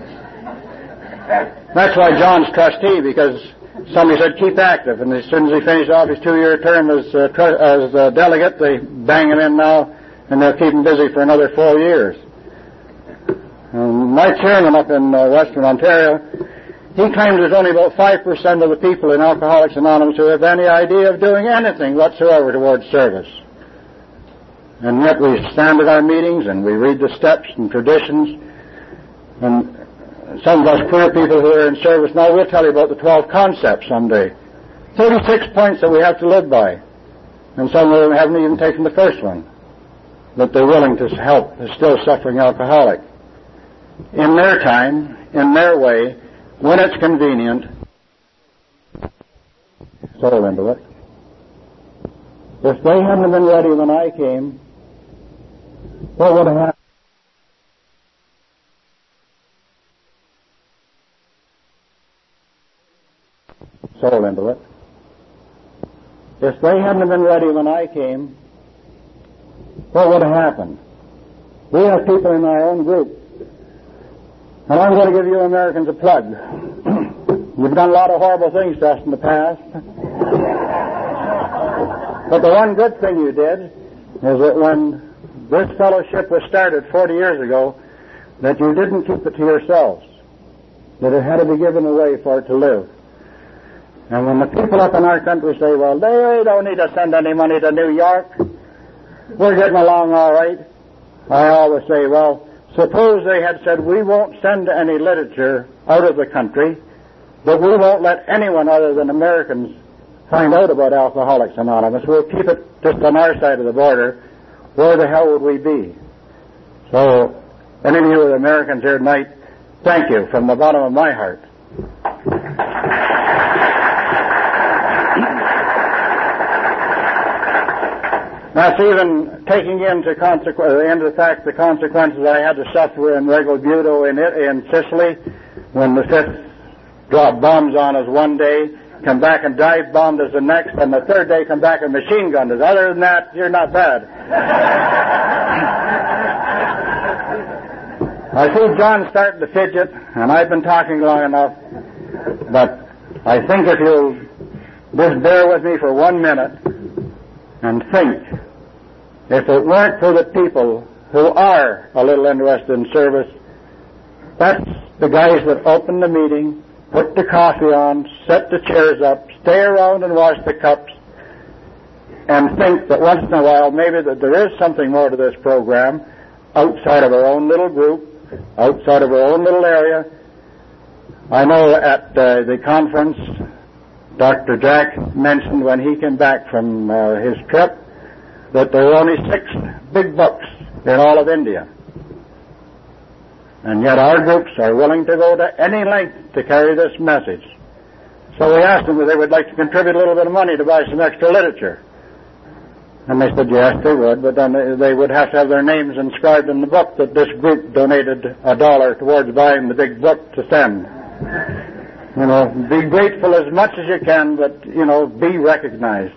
That's why John's trustee, because somebody said keep active, and as soon as he finished off his 2-year term as delegate, they bang him in now, and they'll keep him busy for another 4 years. My chairman up in Western Ontario, he claims there's only about 5% of the people in Alcoholics Anonymous who have any idea of doing anything whatsoever towards service. And yet we stand at our meetings and we read the steps and traditions. And some of us queer people who are in service now, we'll tell you about the 12 concepts someday. 36 points that we have to live by. And some of them haven't even taken the first one. That they're willing to help a still suffering alcoholic. In their time, in their way, when it's convenient, so into it. If they hadn't been ready when I came, what would have happened? So into it. If they hadn't been ready when I came, what would have happened? We have people in our own group. And I'm going to give you Americans a plug. You've done a lot of horrible things to us in the past. But the one good thing you did is that when this fellowship was started 40 years ago, that you didn't keep it to yourselves. That it had to be given away for it to live. And when the people up in our country say, well, they don't need to send any money to New York, we're getting along all right, I always say, well, suppose they had said, we won't send any literature out of the country, but we won't let anyone other than Americans find out about Alcoholics Anonymous. We'll keep it just on our side of the border. Where the hell would we be? So, any of you Americans here tonight, thank you from the bottom of my heart. That's even taking into the fact the consequences I had to suffer in Reggio Budo in Sicily, when the fifth dropped bombs on us one day, come back and dive bombed us the next, and the third day come back and machine gunned us. Other than that, you're not bad. I see John starting to fidget, and I've been talking long enough, but I think if you'll just bear with me for 1 minute and think, if it weren't for the people who are a little interested in service, that's the guys that open the meeting, put the coffee on, set the chairs up, stay around and wash the cups, and think that once in a while maybe that there is something more to this program outside of our own little group, outside of our own little area. I know at the conference, Dr. Jack mentioned when he came back from his trip that there were only 6 big books in all of India. And yet our groups are willing to go to any length to carry this message. So we asked them if they would like to contribute a little bit of money to buy some extra literature. And they said yes, they would, but then they would have to have their names inscribed in the book that this group donated $1 towards buying the big book to send. You know, be grateful as much as you can, but, you know, be recognized.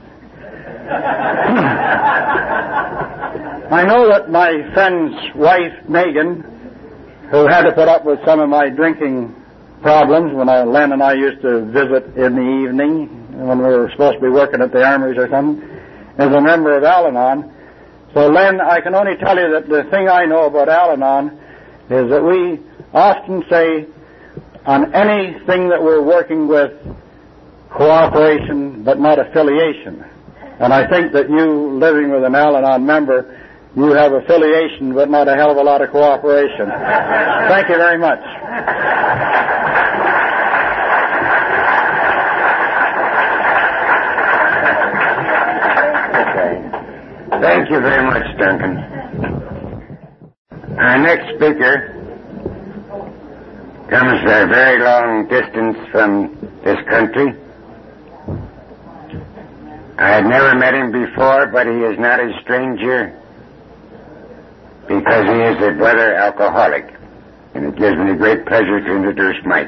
I know that my friend's wife, Megan, who had to put up with some of my drinking problems when Len and I used to visit in the evening when we were supposed to be working at the armories or something, is a member of Al-Anon. So, Len, I can only tell you that the thing I know about Al-Anon is that we often say on anything that we're working with, cooperation but not affiliation. And I think that you, living with an Al-Anon member, you have affiliation but not a hell of a lot of cooperation. Thank you very much. Thank you very much, Duncan. Our next speaker comes a very long distance from this country. I had never met him before, but he is not a stranger because he is a brother alcoholic. And it gives me great pleasure to introduce Mike.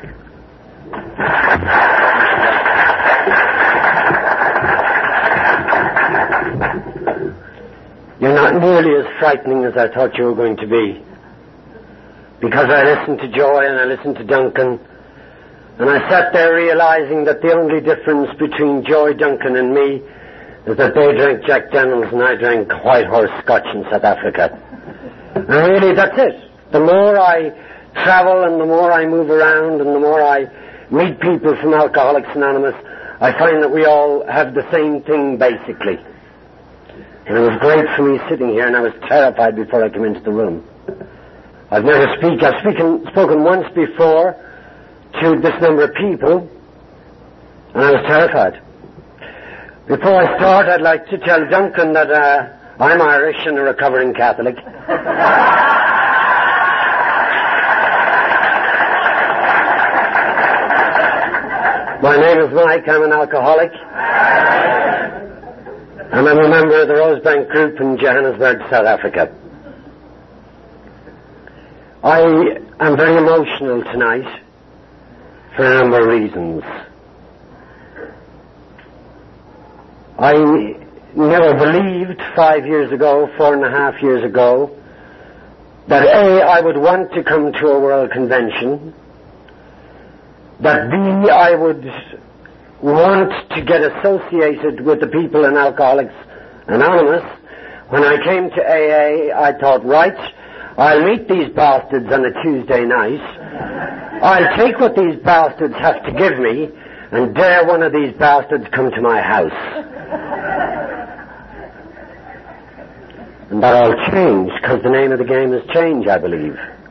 You're not nearly as frightening as I thought you were going to be. Because I listened to Joy and I listened to Duncan, and I sat there realizing that the only difference between Joy, Duncan and me is that they drank Jack Daniels and I drank White Horse Scotch in South Africa. And really, that's it. The more I travel and the more I move around and the more I meet people from Alcoholics Anonymous, I find that we all have the same thing, basically. And it was great for me sitting here, and I was terrified before I came into the room. I've spoken once before to this number of people, and I was terrified. Before I start, I'd like to tell Duncan that I'm Irish and a recovering Catholic. My name is Mike. I'm an alcoholic. And I'm a member of the Rosebank Group in Johannesburg, South Africa. I am very emotional tonight for a number of reasons. I never believed 5 years ago, 4.5 years ago, that A, I would want to come to a world convention, that B, I would want to get associated with the people in Alcoholics Anonymous. When I came to AA, I thought, right, I'll meet these bastards on a Tuesday night. I'll take what these bastards have to give me and dare one of these bastards come to my house. And that all changed, because the name of the game is change, I believe.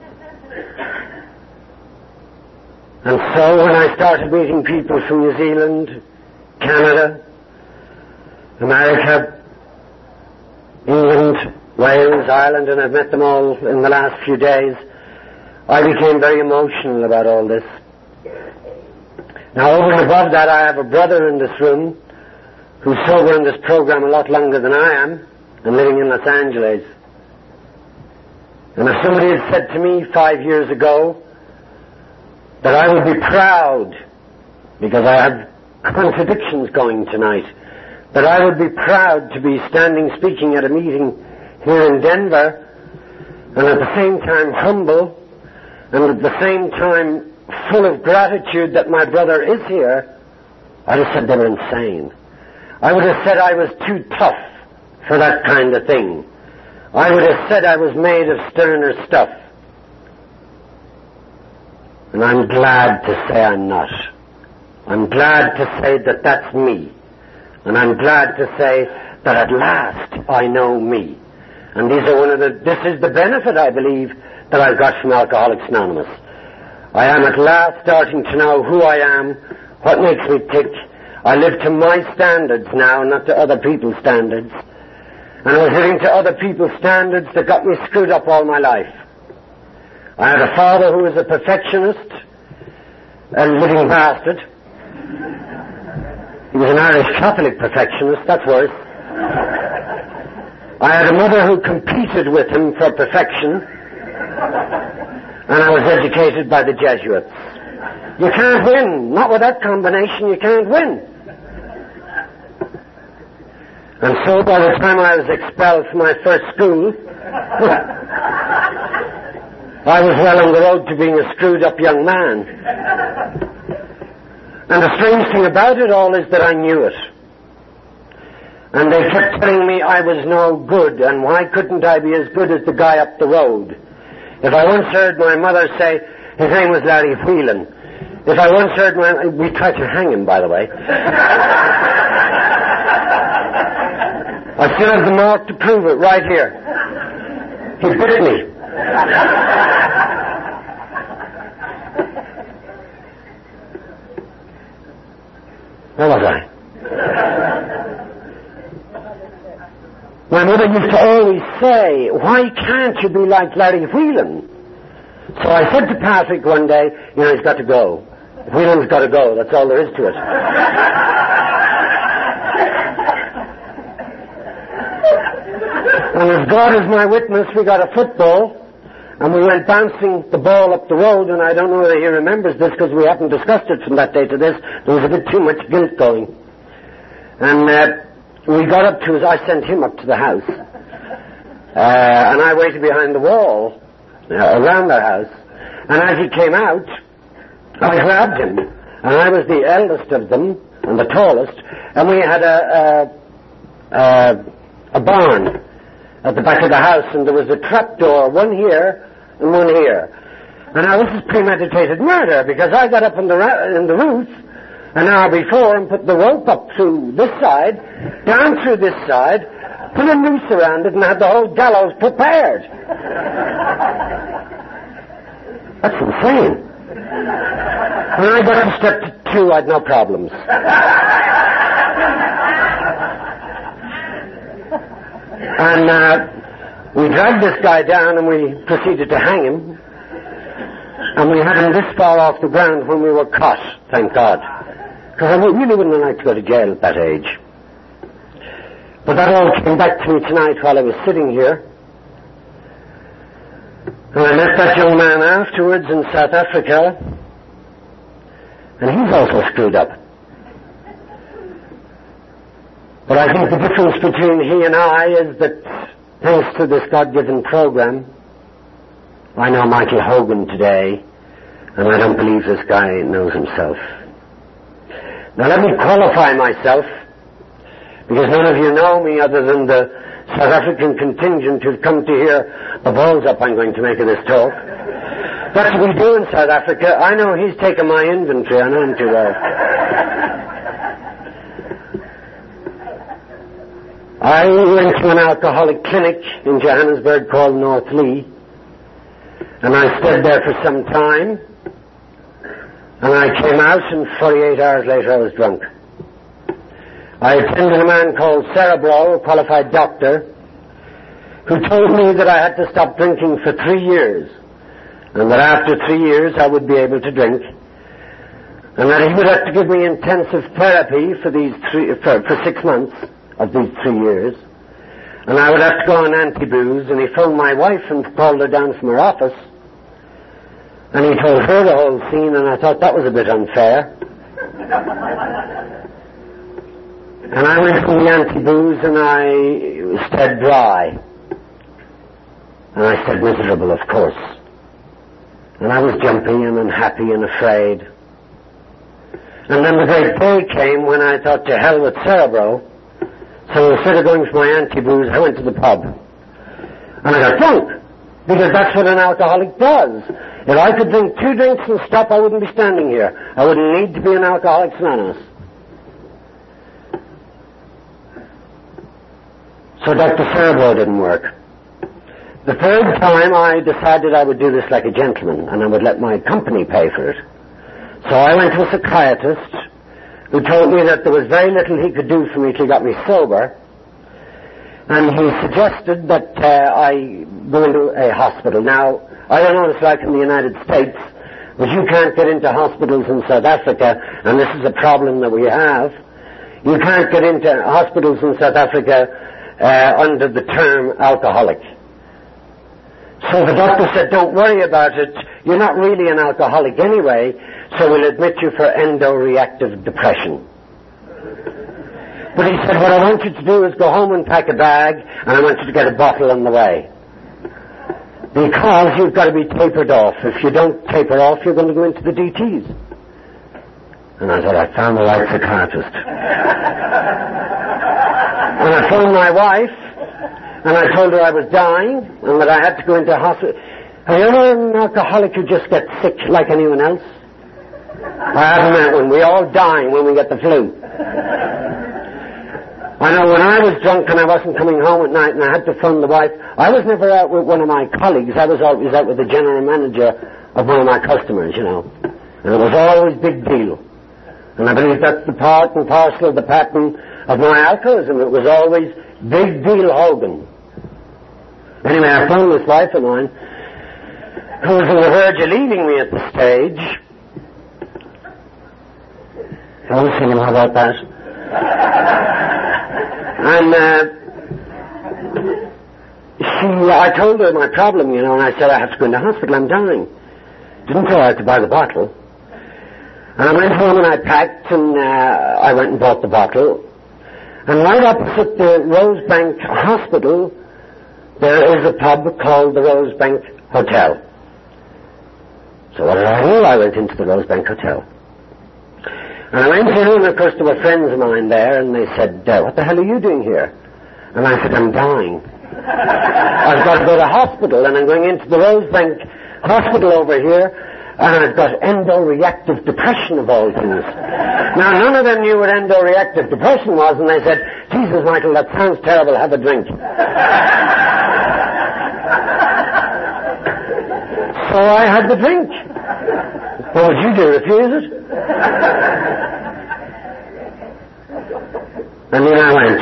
And so when I started meeting people from New Zealand, Canada, America, England, Wales, Ireland, and I've met them all in the last few days, I became very emotional about all this. Now, over and above that, I have a brother in this room who's sober in this program a lot longer than I am and living in Los Angeles. And if somebody had said to me 5 years ago that I would be proud, because I have contradictions going tonight, that I would be proud to be standing speaking at a meeting here in Denver, and at the same time humble, and at the same time full of gratitude that my brother is here, I'd have said they were insane. I would have said I was too tough for that kind of thing. I would have said I was made of sterner stuff. And I'm glad to say I'm not. I'm glad to say that that's me. And I'm glad to say that at last I know me. And this is the benefit, I believe, that I've got from Alcoholics Anonymous. I am at last starting to know who I am, what makes me tick. I live to my standards now, not to other people's standards. And I was living to other people's standards that got me screwed up all my life. I had a father who was a perfectionist, a living bastard. He was an Irish Catholic perfectionist, that's worse. I had a mother who competed with him for perfection, and I was educated by the Jesuits. You can't win. Not with that combination, you can't win. And so by the time I was expelled from my first school, I was well on the road to being a screwed up young man. And the strange thing about it all is that I knew it. And they kept telling me I was no good, and why couldn't I be as good as the guy up the road? If I once heard my mother say, his name was Larry Whelan. If I once heard we tried to hang him, by the way. I still have the mark to prove it, right here. He bit me. Where was I? My mother used to always say, why can't you be like Larry Whelan? So I said to Patrick one day, he's got to go. Whelan's got to go, that's all there is to it. And as God is my witness, we got a football, and we went bouncing the ball up the road, and I don't know whether he remembers this because we haven't discussed it from that day to this. There was a bit too much guilt going. And we got up to I sent him up to the house. And I waited behind the wall, around their house. And as he came out, I grabbed him. And I was the eldest of them, and the tallest. And we had a barn at the back of the house, and there was a trap door, one here and one here. And now this is premeditated murder, because I got up in the roof an hour before and put the rope up through this side, down through this side, put a noose around it, and had the whole gallows prepared. That's insane. When I got to step 2, I'd no problems. And we dragged this guy down and we proceeded to hang him. And we had him this far off the ground when we were caught, thank God. Because I really wouldn't have liked to go to jail at that age. But that all came back to me tonight while I was sitting here. And I met that young man afterwards in South Africa. And he's also screwed up. But I think the difference between he and I is that, thanks to this God-given program, I know Michael Hogan today, and I don't believe this guy knows himself. Now let me qualify myself, because none of you know me other than the South African contingent who've come to hear the balls up I'm going to make of this talk. That's what we do in South Africa. I know he's taken my inventory, I know him too well. I went to an alcoholic clinic in Johannesburg called North Lee, and I stayed there for some time, and I came out, and 48 hours later I was drunk. I attended a man called Cerebro, a qualified doctor, who told me that I had to stop drinking for 3 years, and that after 3 years I would be able to drink, and that he would have to give me intensive therapy for 6 months of these 3 years, and I would have to go on anti-booze. And he phoned my wife and called her down from her office, and he told her the whole scene, and I thought that was a bit unfair. And I went from the anti-booze, and I stayed dry, and I stayed miserable, of course, and I was jumpy and unhappy and afraid. And then the great day came when I thought, to hell with Cerebro. So instead of going for my anti-booze, I went to the pub. And I got drunk, because that's what an alcoholic does. If I could drink 2 drinks and stop, I wouldn't be standing here. I wouldn't need to be an Alcoholics Anonymous. So Dr. Cerebro didn't work. The 3rd time I decided I would do this like a gentleman, and I would let my company pay for it. So I went to a psychiatrist who told me that there was very little he could do for me till he got me sober. And he suggested that I go into a hospital. Now, I don't know what it's like in the United States, but you can't get into hospitals in South Africa, and this is a problem that we have. You can't get into hospitals in South Africa under the term alcoholic. So the doctor said, don't worry about it. You're not really an alcoholic anyway, so we'll admit you for endoreactive depression. But he said, what I want you to do is go home and pack a bag, and I want you to get a bottle on the way. Because you've got to be tapered off. If you don't taper off, you're going to go into the DTs. And I thought, I found the right psychiatrist. And I phoned my wife, and I told her I was dying, and that I had to go into hospital. Have you ever an alcoholic who just gets sick like anyone else? I haven't met one. We all die when we get the flu. I know when I was drunk and I wasn't coming home at night and I had to phone the wife, I was never out with one of my colleagues. I was always out with the general manager of one of my customers, you know. And it was always big deal. And I believe that's the part and parcel of the pattern of my alcoholism. It was always big deal Hogan. Anyway, I phoned this wife of mine, who was on the verge of leaving me at the stage. I was thinking about that. And I told her my problem, you know, and I said, I have to go into hospital, I'm dying. Didn't tell her I had to buy the bottle. And I went home and I packed and I went and bought the bottle. And right opposite the Rosebank Hospital, there is a pub called the Rosebank Hotel. So what did I do? I went into the Rosebank Hotel. And I went in, and of course there were friends of mine there, and they said, what the hell are you doing here? And I said, I'm dying. I've got to go to hospital, and I'm going into the Rosebank Hospital over here, and I've got endoreactive depression of all things. Now, none of them knew what endoreactive depression was, and they said, Jesus, Michael, that sounds terrible, have a drink. So I had the drink. What would you do, refuse it? And then I went.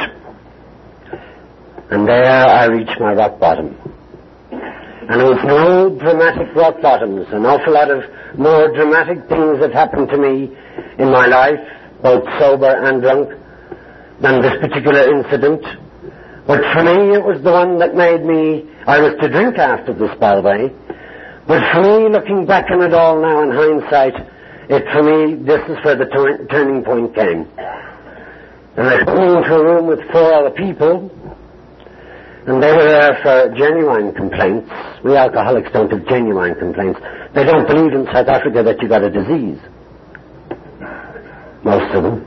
And there I reached my rock bottom. And it was no dramatic rock bottoms. An awful lot of more dramatic things have happened to me in my life, both sober and drunk, than this particular incident. But for me, it was the one that made me... I was to drink after this, by the way. But for me, looking back on it all now in hindsight, for me, this is where the turning point came. And I put me into a room with 4 other people, and they were there for genuine complaints. We alcoholics don't have genuine complaints. They don't believe in South Africa that you got a disease. Most of them.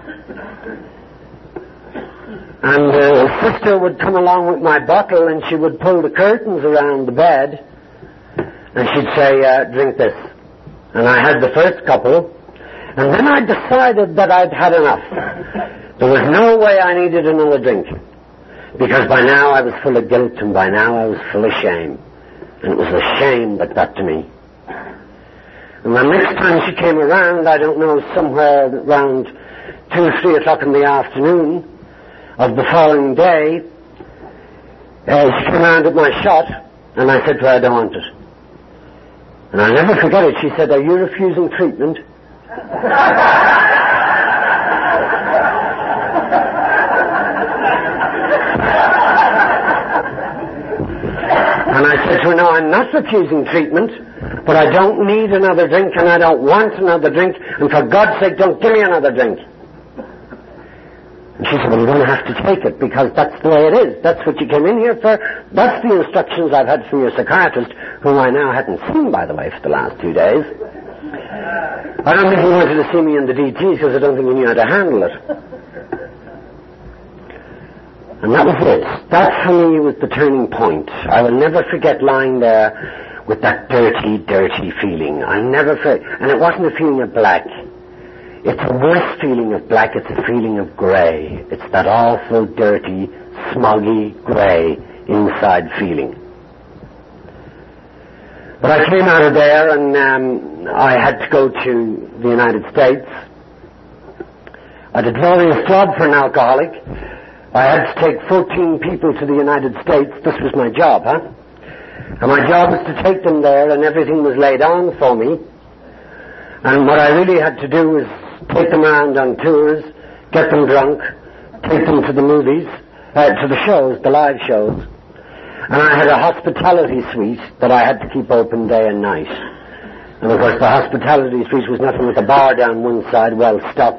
And a sister would come along with my bottle, and she would pull the curtains around the bed, and she'd say, drink this. And I had the first couple, and then I decided that I'd had enough. There was no way I needed another drink. Because by now I was full of guilt, and by now I was full of shame. And it was the shame that got to me. And the next time she came around, I don't know, somewhere around 2 or 3 o'clock in the afternoon of the following day, she came around with my shot, and I said to her, I don't want it. And I'll never forget it. She said, are you refusing treatment? And I said to her, no, I'm not refusing treatment, but I don't need another drink and I don't want another drink, and for God's sake, don't give me another drink. And she said, well, you're going to have to take it because that's the way it is. That's what you came in here for. That's the instructions I've had from your psychiatrist, whom I now hadn't seen, by the way, for the last 2 days. I don't think he wanted to see me in the DT because I don't think he knew how to handle it. And that was it. That for me was the turning point. I will never forget lying there with that dirty, dirty feeling. I'll never forget. And it wasn't a feeling of black. It's a worse feeling of black. It's a feeling of grey. It's that awful, dirty, smoggy, grey inside feeling. But I came out of there and I had to go to the United States. I had a glorious job for an alcoholic. I had to take 14 people to the United States. This was my job, And my job was to take them there, and everything was laid on for me. And what I really had to do was take them around on tours, get them drunk, take them to the movies, to the shows, the live shows. And I had a hospitality suite that I had to keep open day and night. And of course the hospitality suite was nothing but a bar down one side, well stocked.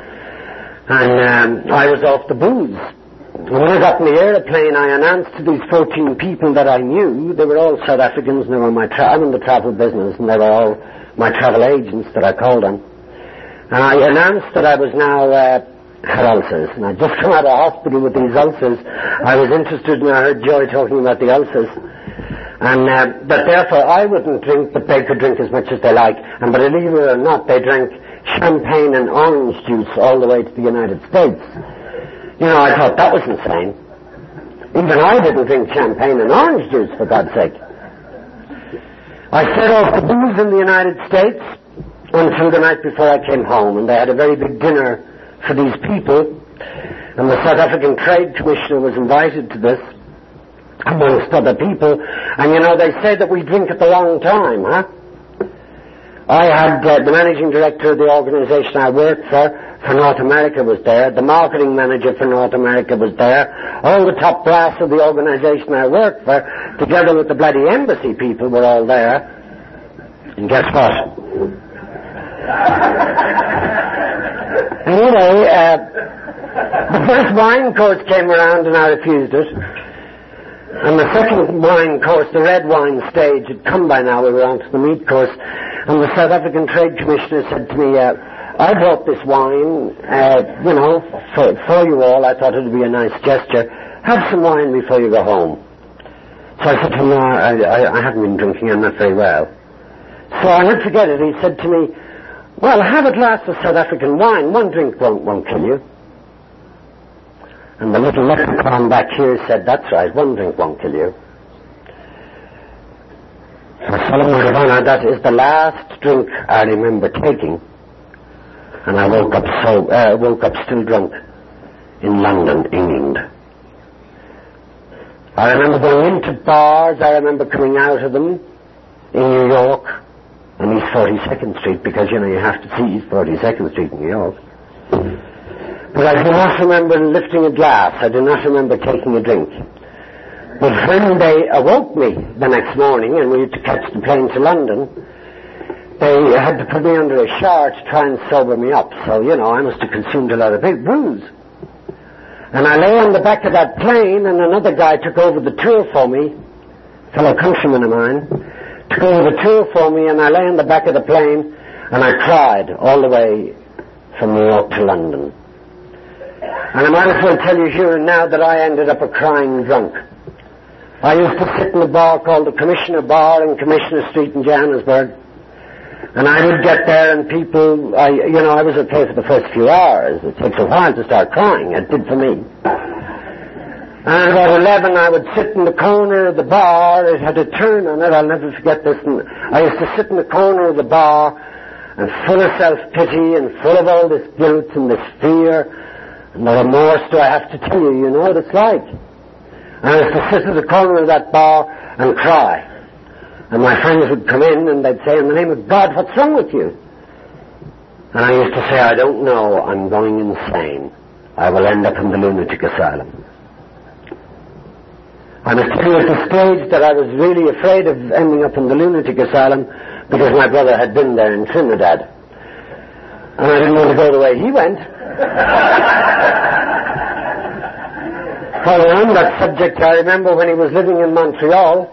And I was off the booze. And when I got in the aeroplane, I announced to these 14 people that I knew, they were all South Africans, and they were I'm in the travel business, and they were all my travel agents that I called on. And I announced that I was now had ulcers, and I'd just come out of hospital with these ulcers. I was interested, and I heard Joy talking about the ulcers. And but therefore I wouldn't drink, but they could drink as much as they like. And believe it or not, they drank champagne and orange juice all the way to the United States. You know, I thought that was insane. Even I didn't drink champagne and orange juice, for God's sake. I set off the booze in the United States until the night before I came home, and they had a very big dinner for these people, and the South African Trade Commissioner was invited to this, amongst other people, and you know, they say that we drink at the wrong time, I had the managing director of the organization I worked for North America was there, the marketing manager for North America was there, all the top brass of the organization I worked for, together with the bloody embassy people, were all there. And guess what? Anyway, the first wine course came around and I refused it. And the second wine course, the red wine stage, had come by now. We were on to the meat course. And the South African Trade Commissioner said to me, I brought this wine, you know, for you all. I thought it would be a nice gesture. Have some wine before you go home. So I said to him, no, I haven't been drinking. I'm not very well. So I'll never forget it. He said to me, well, have a glass of South African wine. One drink won't kill you. And the little leprechaun back here said, that's right, one drink won't kill you. Solomon, that is the last drink I remember taking. And I woke up still drunk in London, England. I remember going into bars, I remember coming out of them in New York, on East 42nd Street, because, you know, you have to see East 42nd Street in New York. But I do not remember lifting a glass. I do not remember taking a drink. But when they awoke me the next morning and we had to catch the plane to London, they had to put me under a shower to try and sober me up. So, you know, I must have consumed a lot of booze. And I lay on the back of that plane, and another guy took over the tour for me, a fellow countryman of mine, took over the tour for me, and I lay on the back of the plane, and I cried all the way from New York to London. And I might as well tell you here and now that I ended up a crying drunk. I used to sit in a bar called the Commissioner Bar in Commissioner Street in Johannesburg. And I would get there and people, I was okay for the first few hours. It takes a while to start crying. It did for me. And about 11 I would sit in the corner of the bar. It had a turn on it. I'll never forget this. And I used to sit in the corner of the bar and full of self-pity and full of all this guilt and this fear. And the remorse, do I have to tell you? You know what it's like. And I used to sit at the corner of that bar and cry. And my friends would come in and they'd say, in the name of God, what's wrong with you? And I used to say, I don't know, I'm going insane. I will end up in the lunatic asylum. I must tell you at the stage that I was really afraid of ending up in the lunatic asylum because my brother had been there in Trinidad. And I didn't want to go the way he went. While on that subject, I remember when he was living in Montreal,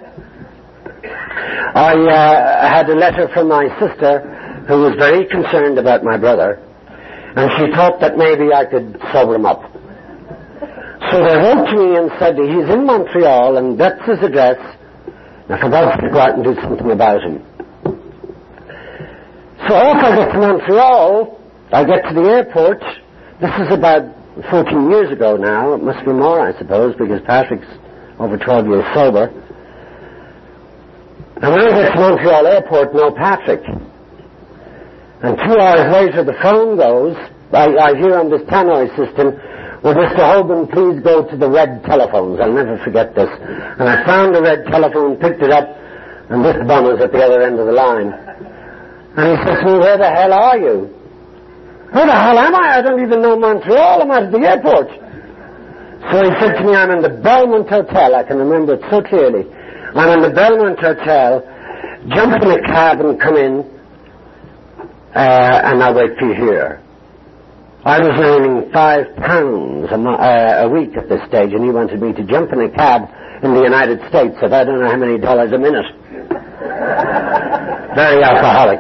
I had a letter from my sister who was very concerned about my brother, and she thought that maybe I could sober him up. So they wrote to me and said, he's in Montreal and that's his address. Now for God's sake, go out and do something about him. So off I get to Montreal, I get to the airport. This is about 14 years ago now. It must be more, I suppose, because Patrick's over 12 years sober. And when I get to Montreal Airport, no Patrick. And 2 hours later the phone goes, I hear on this tannoy system, "Would Mr. Hogan please go to the red telephones?" I'll never forget this. And I found the red telephone, picked it up, and this bum was at the other end of the line. And he says to me, "Where the hell are you?" "Where the hell am I? I don't even know Montreal. I'm at the airport." So he said to me, "I'm in the Belmont Hotel." I can remember it so clearly. "I'm in the Belmont Hotel. Jump in a cab and come in, and I'll wait for you here." I was earning £5 a week at this stage, and he wanted me to jump in a cab in the United States at I don't know how many dollars a minute. Very alcoholic.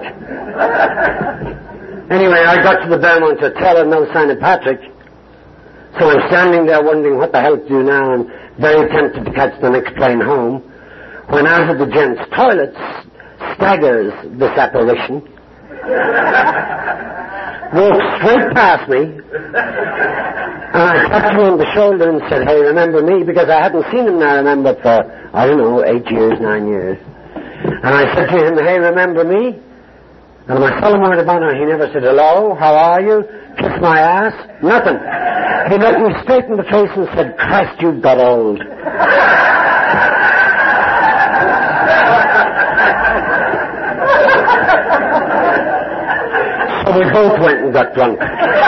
Anyway, I got to the Belmont Hotel and no sign of Patrick. So I'm standing there wondering what the hell to do now, and very tempted to catch the next plane home, when out of the gents' toilets staggers this apparition, walked straight past me, and I tapped him on the shoulder and said, "Hey, remember me?" Because I hadn't seen him now, remember, for, 8 years, 9 years. And I said to him, "Hey, remember me?" And my solemn word of honor, he never said, "Hello, how are you?" Kiss my ass, nothing. He looked me straight in the face and said, "Christ, you've got old." So we both went and got drunk.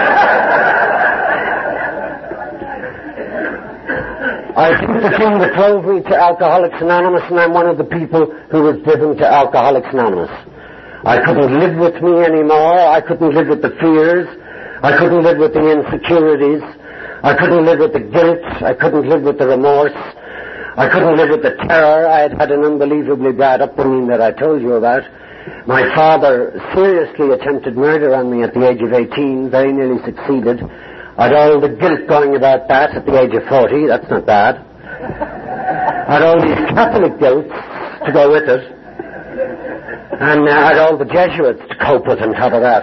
I think the thing that drove me to Alcoholics Anonymous, and I'm one of the people who was driven to Alcoholics Anonymous. I couldn't live with me anymore. I couldn't live with the fears. I couldn't live with the insecurities. I couldn't live with the guilt. I couldn't live with the remorse. I couldn't live with the terror. I had had an unbelievably bad upbringing that I told you about. My father seriously attempted murder on me at the age of 18, very nearly succeeded. I had all the guilt going about that at the age of 40, that's not bad. I had all these Catholic guilts to go with it. And I had all the Jesuits to cope with on top of that.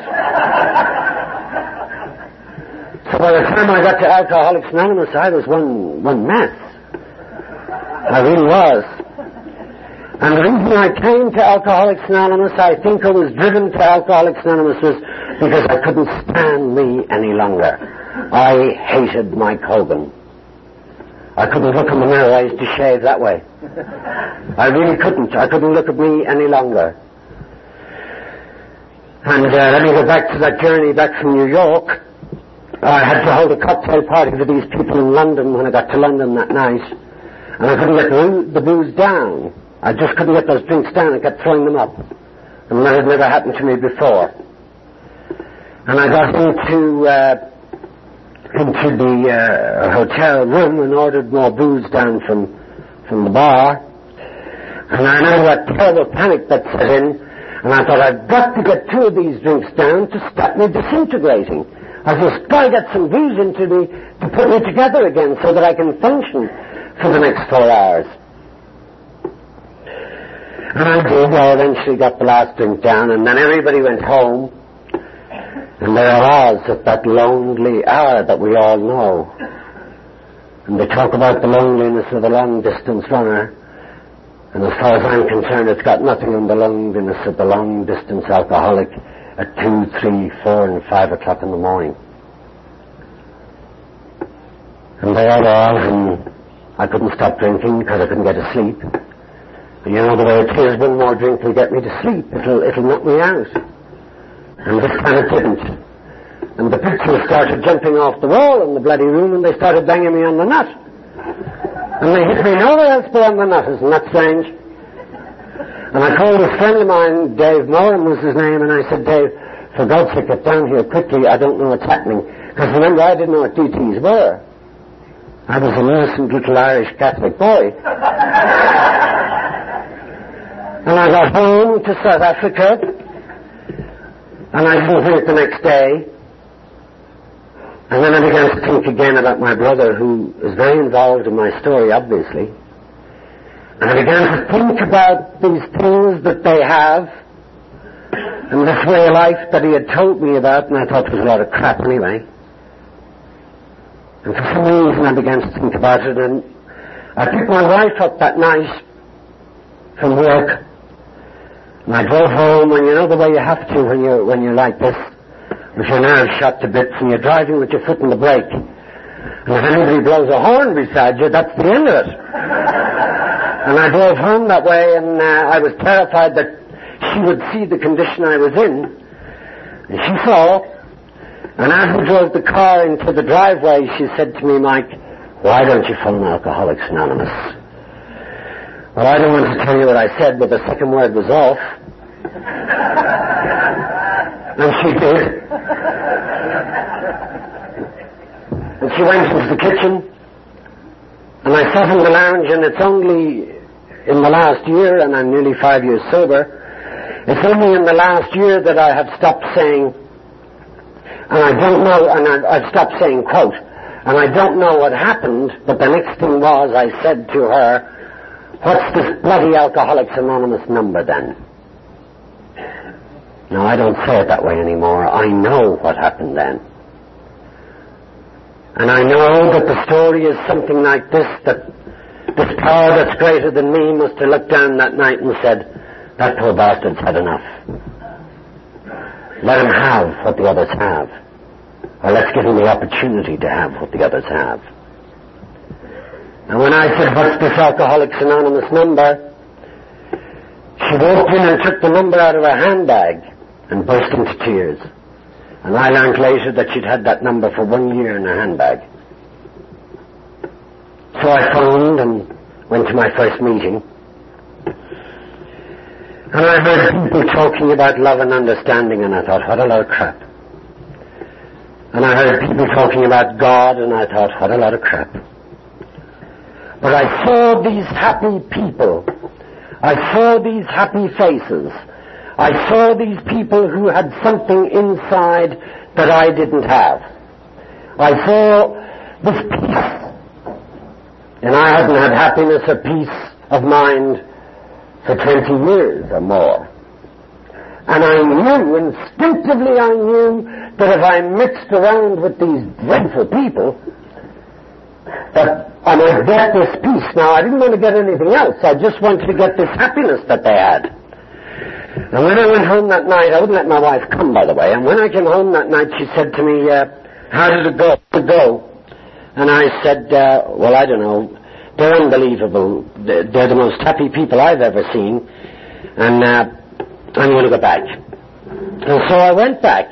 So by the time I got to Alcoholics Anonymous, I was one mess. I really was. And the reason I came to Alcoholics Anonymous, I think I was driven to Alcoholics Anonymous, was because I couldn't stand me any longer. I hated Mike Hogan. I couldn't look in the mirror. I used to shave that way. I really couldn't. I couldn't look at me any longer. And let me go back to that journey back from New York. I had to hold a cocktail party for these people in London when I got to London that night. And I couldn't get the booze down. I just couldn't get those drinks down. I kept throwing them up. And that had never happened to me before. And I got into the hotel room and ordered more booze down from the bar. And I know that terrible panic that set in. And I thought, I've got to get 2 of these drinks down to stop me disintegrating. I've just got to get some booze into me to put me together again so that I can function for the next 4 hours. And I did. I eventually got the last drink down, and then everybody went home. And there I was at that lonely hour that we all know. And they talk about the loneliness of a long-distance runner. And as far as I'm concerned, it's got nothing on the loneliness of the long-distance alcoholic at 2, 3, 4, and 5 o'clock in the morning. And there I was, and I couldn't stop drinking because I couldn't get to sleep. And you know the way it is, one more drink will get me to sleep. It'll knock me out. And this time it didn't. And the pictures started jumping off the wall in the bloody room, and they started banging me on the nut. And they hit me nowhere else but on the nut. Isn't that strange? And I called a friend of mine, Dave Moran was his name, and I said, "Dave, for God's sake, get down here quickly. I don't know what's happening." Because remember, I didn't know what DTs were. I was an innocent little Irish Catholic boy. And I got home to South Africa, and I didn't hear it the next day. And then I began to think again about my brother, who is very involved in my story, obviously. And I began to think about these things that they have, and this way of life that he had told me about, and I thought it was a lot of crap anyway. And for some reason I began to think about it, and I picked my wife up that night from work, and I drove home, and you know the way you have to when you're like this, with your nerves shot to bits, and you're driving with your foot on the brake. And if anybody blows a horn beside you, that's the end of it. And I drove home that way, and I was terrified that she would see the condition I was in. And she saw. And as we drove the car into the driveway, she said to me, Mike, why don't you phone Alcoholics Anonymous? Well, I don't want to tell you what I said, but the second word was off. And she did. And she went into the kitchen, and I sat in the lounge, and it's only in the last year, and I'm nearly 5 years sober, it's only in the last year that I have stopped saying, and I don't know, and I've stopped saying, quote, and I don't know what happened, but the next thing was I said to her, what's this bloody Alcoholics Anonymous number then? No, I don't say it that way anymore. I know what happened then. And I know that the story is something like this, that this power that's greater than me must have looked down that night and said, that poor bastard's had enough. Let him have what the others have. Or let's give him the opportunity to have what the others have. And when I said, what's this Alcoholics Anonymous number? She walked in and took the number out of her handbag and burst into tears. And I learned later that she'd had that number for 1 year in her handbag. So I phoned and went to my first meeting. And I heard people talking about love and understanding, and I thought, what a lot of crap. And I heard people talking about God, and I thought, what a lot of crap. But I saw these happy people. I saw these happy faces. I saw these people who had something inside that I didn't have. I saw this peace. And I hadn't had happiness or peace of mind for 20 years or more. And I knew, instinctively I knew, that if I mixed around with these dreadful people, that I might get this peace. Now, I didn't want to get anything else. I just wanted to get this happiness that they had. And when I went home that night, I wouldn't let my wife come, by the way, and when I came home that night, she said to me, how did it go? And I said, well, I don't know. They're unbelievable. They're the most happy people I've ever seen. And I'm going to go back. And so I went back.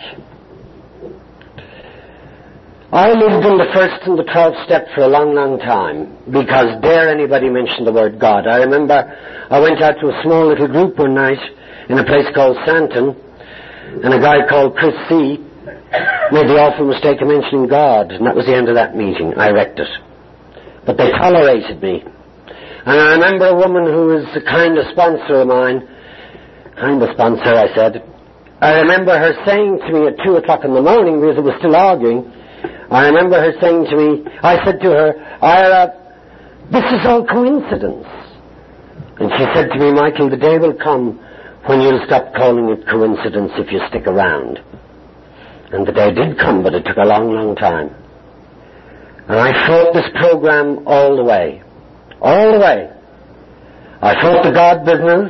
I lived in the first and the 12th step for a long, long time, because dare anybody mention the word God. I remember I went out to a small little group one night in a place called Santon, and a guy called Chris C. made the awful mistake of mentioning God, and that was the end of that meeting. I wrecked it. But they tolerated me. And I remember a woman who was a kind of sponsor of mine. Kind of sponsor, I said. I remember her saying to me at 2 o'clock in the morning, because it was still arguing, I remember her saying to me, I said to her, Ira, this is all coincidence. And she said to me, Michael, the day will come when you'll stop calling it coincidence if you stick around. And the day did come, but it took a long, long time. And I fought this program all the way. All the way. I fought the God business.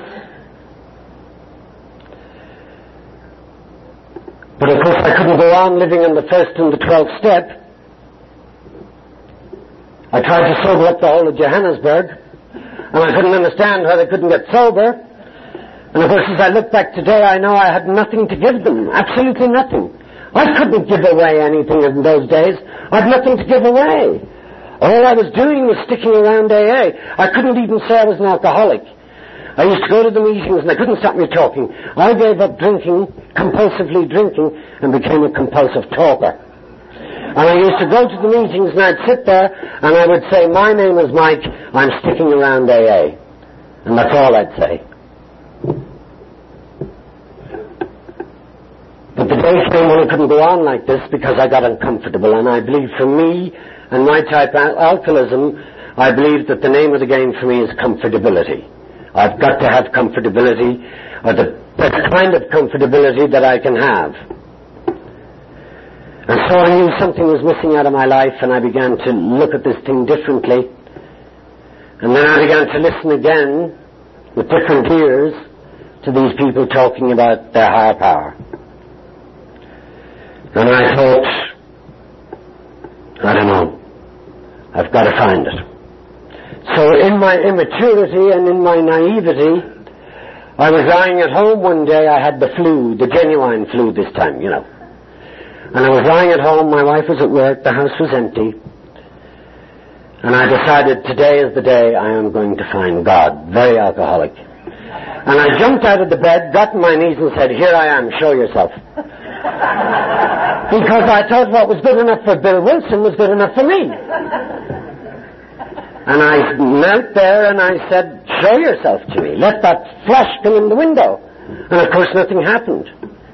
But of course I couldn't go on living in the first and the 12th step. I tried to sober up the whole of Johannesburg, and I couldn't understand why they couldn't get sober. And of course, as I look back today, I know I had nothing to give them. Absolutely nothing. I couldn't give away anything in those days. I had nothing to give away. All I was doing was sticking around AA. I couldn't even say I was an alcoholic. I used to go to the meetings and they couldn't stop me talking. I gave up drinking, compulsively drinking, and became a compulsive talker. And I used to go to the meetings and I'd sit there and I would say, my name is Mike, I'm sticking around AA. And that's all I'd say. But the day came when I couldn't go on like this because I got uncomfortable. And I believe for me and my type of alcoholism, I believe that the name of the game for me is comfortability. I've got to have comfortability, or the best kind of comfortability that I can have. And so I knew something was missing out of my life, and I began to look at this thing differently. And then I began to listen again with different ears to these people talking about their higher power. And I thought, I don't know, I've got to find it. So in my immaturity and in my naivety, I was lying at home one day. I had the flu, the genuine flu this time, you know. And I was lying at home, my wife was at work, the house was empty. And I decided today is the day I am going to find God, very alcoholic. And I jumped out of the bed, got on my knees and said, here I am, show yourself. Because I thought what was good enough for Bill Wilson was good enough for me. And I knelt there and I said, show yourself to me. Let that flash come in the window. And of course nothing happened.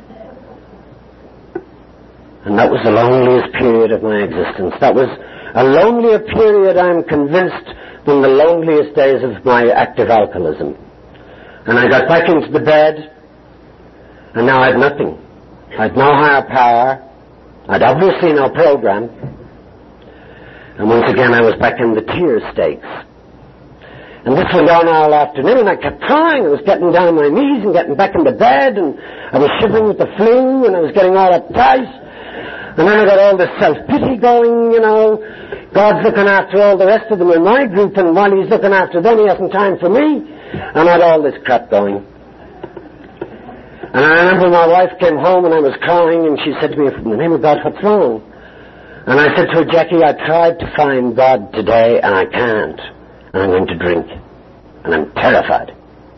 And that was the loneliest period of my existence. That was a lonelier period, I'm convinced, than the loneliest days of my active alcoholism. And I got back into the bed, and now I had nothing. I had no higher power. I had obviously no program. And once again I was back in the tear stakes. And this went on all afternoon, and I kept crying. I was getting down on my knees and getting back in the bed, and I was shivering with the flu, and I was getting all uptight. And then I got all this self-pity going, you know. God's looking after all the rest of them in my group, and while He's looking after them, He hasn't time for me. And I had all this crap going. And I remember my wife came home and I was crying, and she said to me, in the name of God, what's wrong? And I said to her, Jackie, I tried to find God today and I can't. And I'm going to drink. And I'm terrified.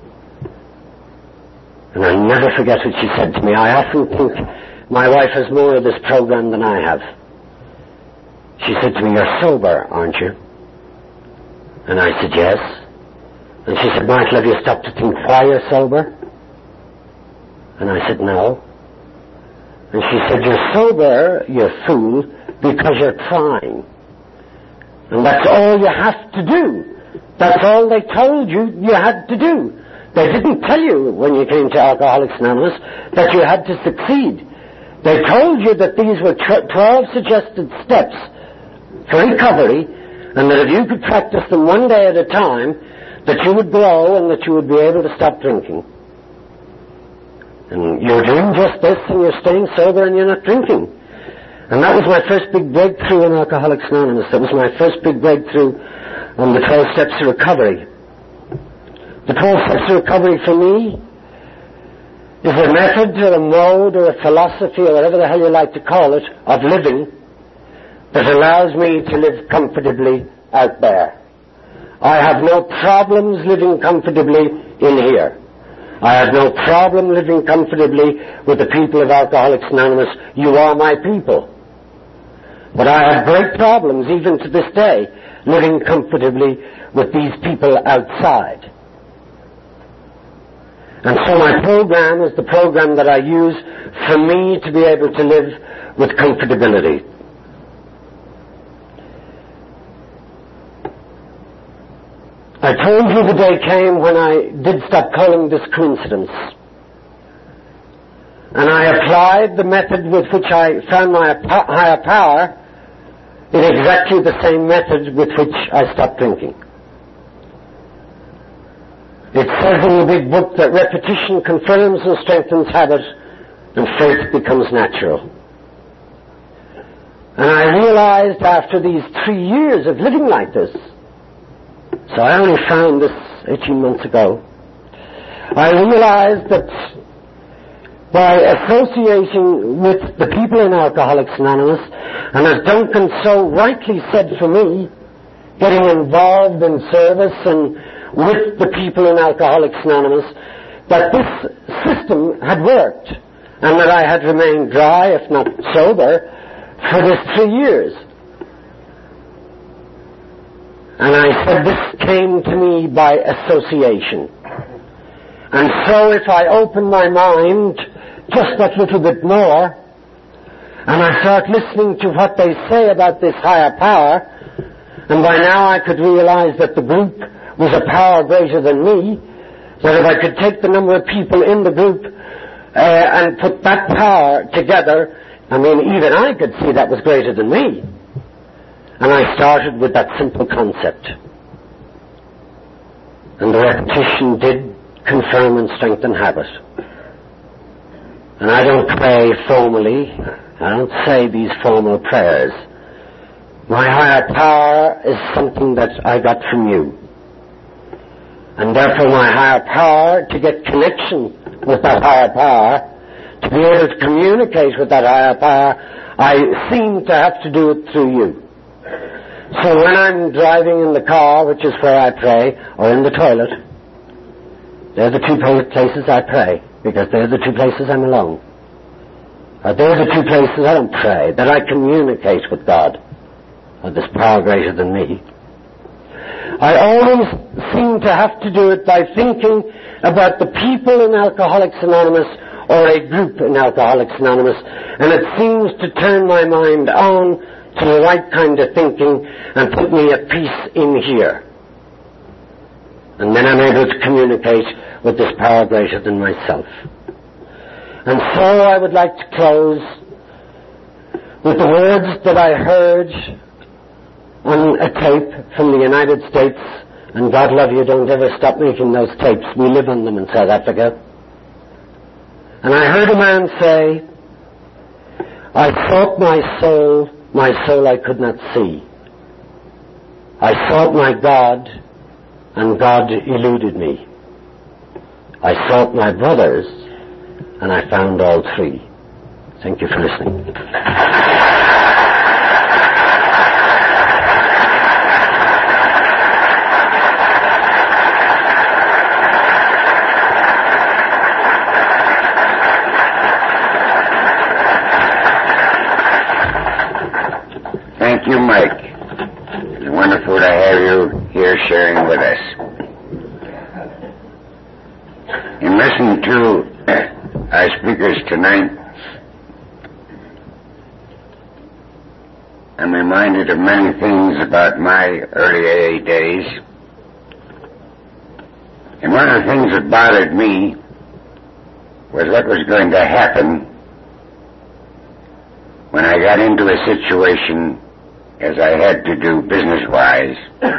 And I'll never forget what she said to me. I often think my wife has more of this program than I have. She said to me, you're sober, aren't you? And I said, yes. And she said, Michael, have you stopped to think why you're sober? And I said, no. And she said, you're sober, you fool, because you're trying. And that's all you have to do. That's all they told you you had to do. They didn't tell you when you came to Alcoholics Anonymous that you had to succeed. They told you that these were 12 suggested steps for recovery, and that if you could practice them one day at a time, that you would grow and that you would be able to stop drinking. And you're doing just this, and you're staying sober and you're not drinking. And that was my first big breakthrough in Alcoholics Anonymous. That was my first big breakthrough on the 12 steps to recovery. The 12 steps to recovery for me is a method or a mode or a philosophy or whatever the hell you like to call it of living that allows me to live comfortably out there. I have no problems living comfortably in here. I have no problem living comfortably with the people of Alcoholics Anonymous. You are my people. But I have great problems, even to this day, living comfortably with these people outside. And so my program is the program that I use for me to be able to live with comfortability. I told you the day came when I did stop calling this coincidence. And I applied the method with which I found my higher power in exactly the same method with which I stopped drinking. It says in the big book that repetition confirms and strengthens habit, and faith becomes natural. And I realized after these 3 years of living like this, so I only found this 18 months ago, I realized that by associating with the people in Alcoholics Anonymous, and as Duncan so rightly said for me, getting involved in service and with the people in Alcoholics Anonymous, that this system had worked, and that I had remained dry, if not sober, for this 3 years. And I said this came to me by association. And so if I open my mind just that little bit more, and I start listening to what they say about this higher power, and by now I could realize that the group was a power greater than me, that if I could take the number of people in the group and put that power together, I mean, even I could see that was greater than me. And I started with that simple concept. And the repetition did confirm and strengthen habit. And I don't pray formally. I don't say these formal prayers. My higher power is something that I got from you. And therefore my higher power, to get connection with that higher power, to be able to communicate with that higher power, I seem to have to do it through you. So when I'm driving in the car, which is where I pray, or in the toilet, they're the two places I pray, because they're the two places I'm alone. Or they're the two places I don't pray, that I communicate with God, or this power greater than me. I always seem to have to do it by thinking about the people in Alcoholics Anonymous, or a group in Alcoholics Anonymous, and it seems to turn my mind on to the right kind of thinking and put me at peace in here. And then I'm able to communicate with this power greater than myself. And so I would like to close with the words that I heard on a tape from the United States, and God love you, don't ever stop making those tapes. We live on them in South Africa. And I heard a man say, I sought my soul I could not see. I sought my God, and God eluded me. I sought my brothers, and I found all three. Thank you for listening. Thank you, Mike. It's wonderful to have you here sharing with us. In listening to our speakers tonight, I'm reminded of many things about my early AA days. And one of the things that bothered me was what was going to happen when I got into a situation as I had to do business-wise,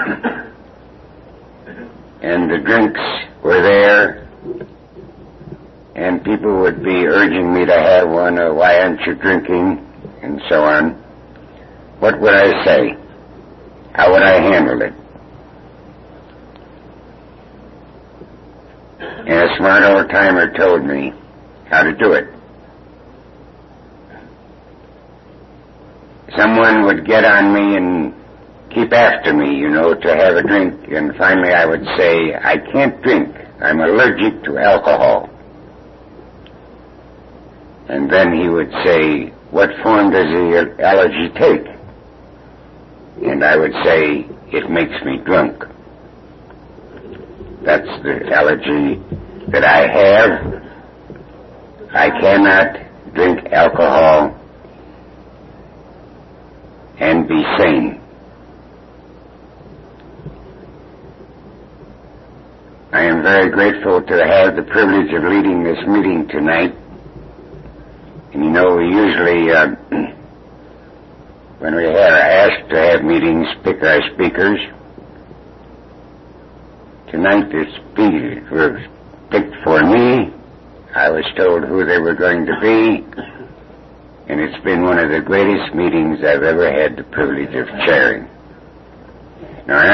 and the drinks were there, and people would be urging me to have one, or why aren't you drinking, and so on. What would I say? How would I handle it? And a smart old-timer told me how to do it. Someone would get on me and keep after me, to have a drink, and finally I would say, I can't drink. I'm allergic to alcohol. And then he would say, what form does the allergy take? And I would say, it makes me drunk. That's the allergy that I have. I cannot drink alcohol and be sane. I am very grateful to have the privilege of leading this meeting tonight. And we usually, when we are asked to have meetings, pick our speakers. Tonight the speakers were picked for me. I was told who they were going to be. And it's been one of the greatest meetings I've ever had the privilege of chairing. Now,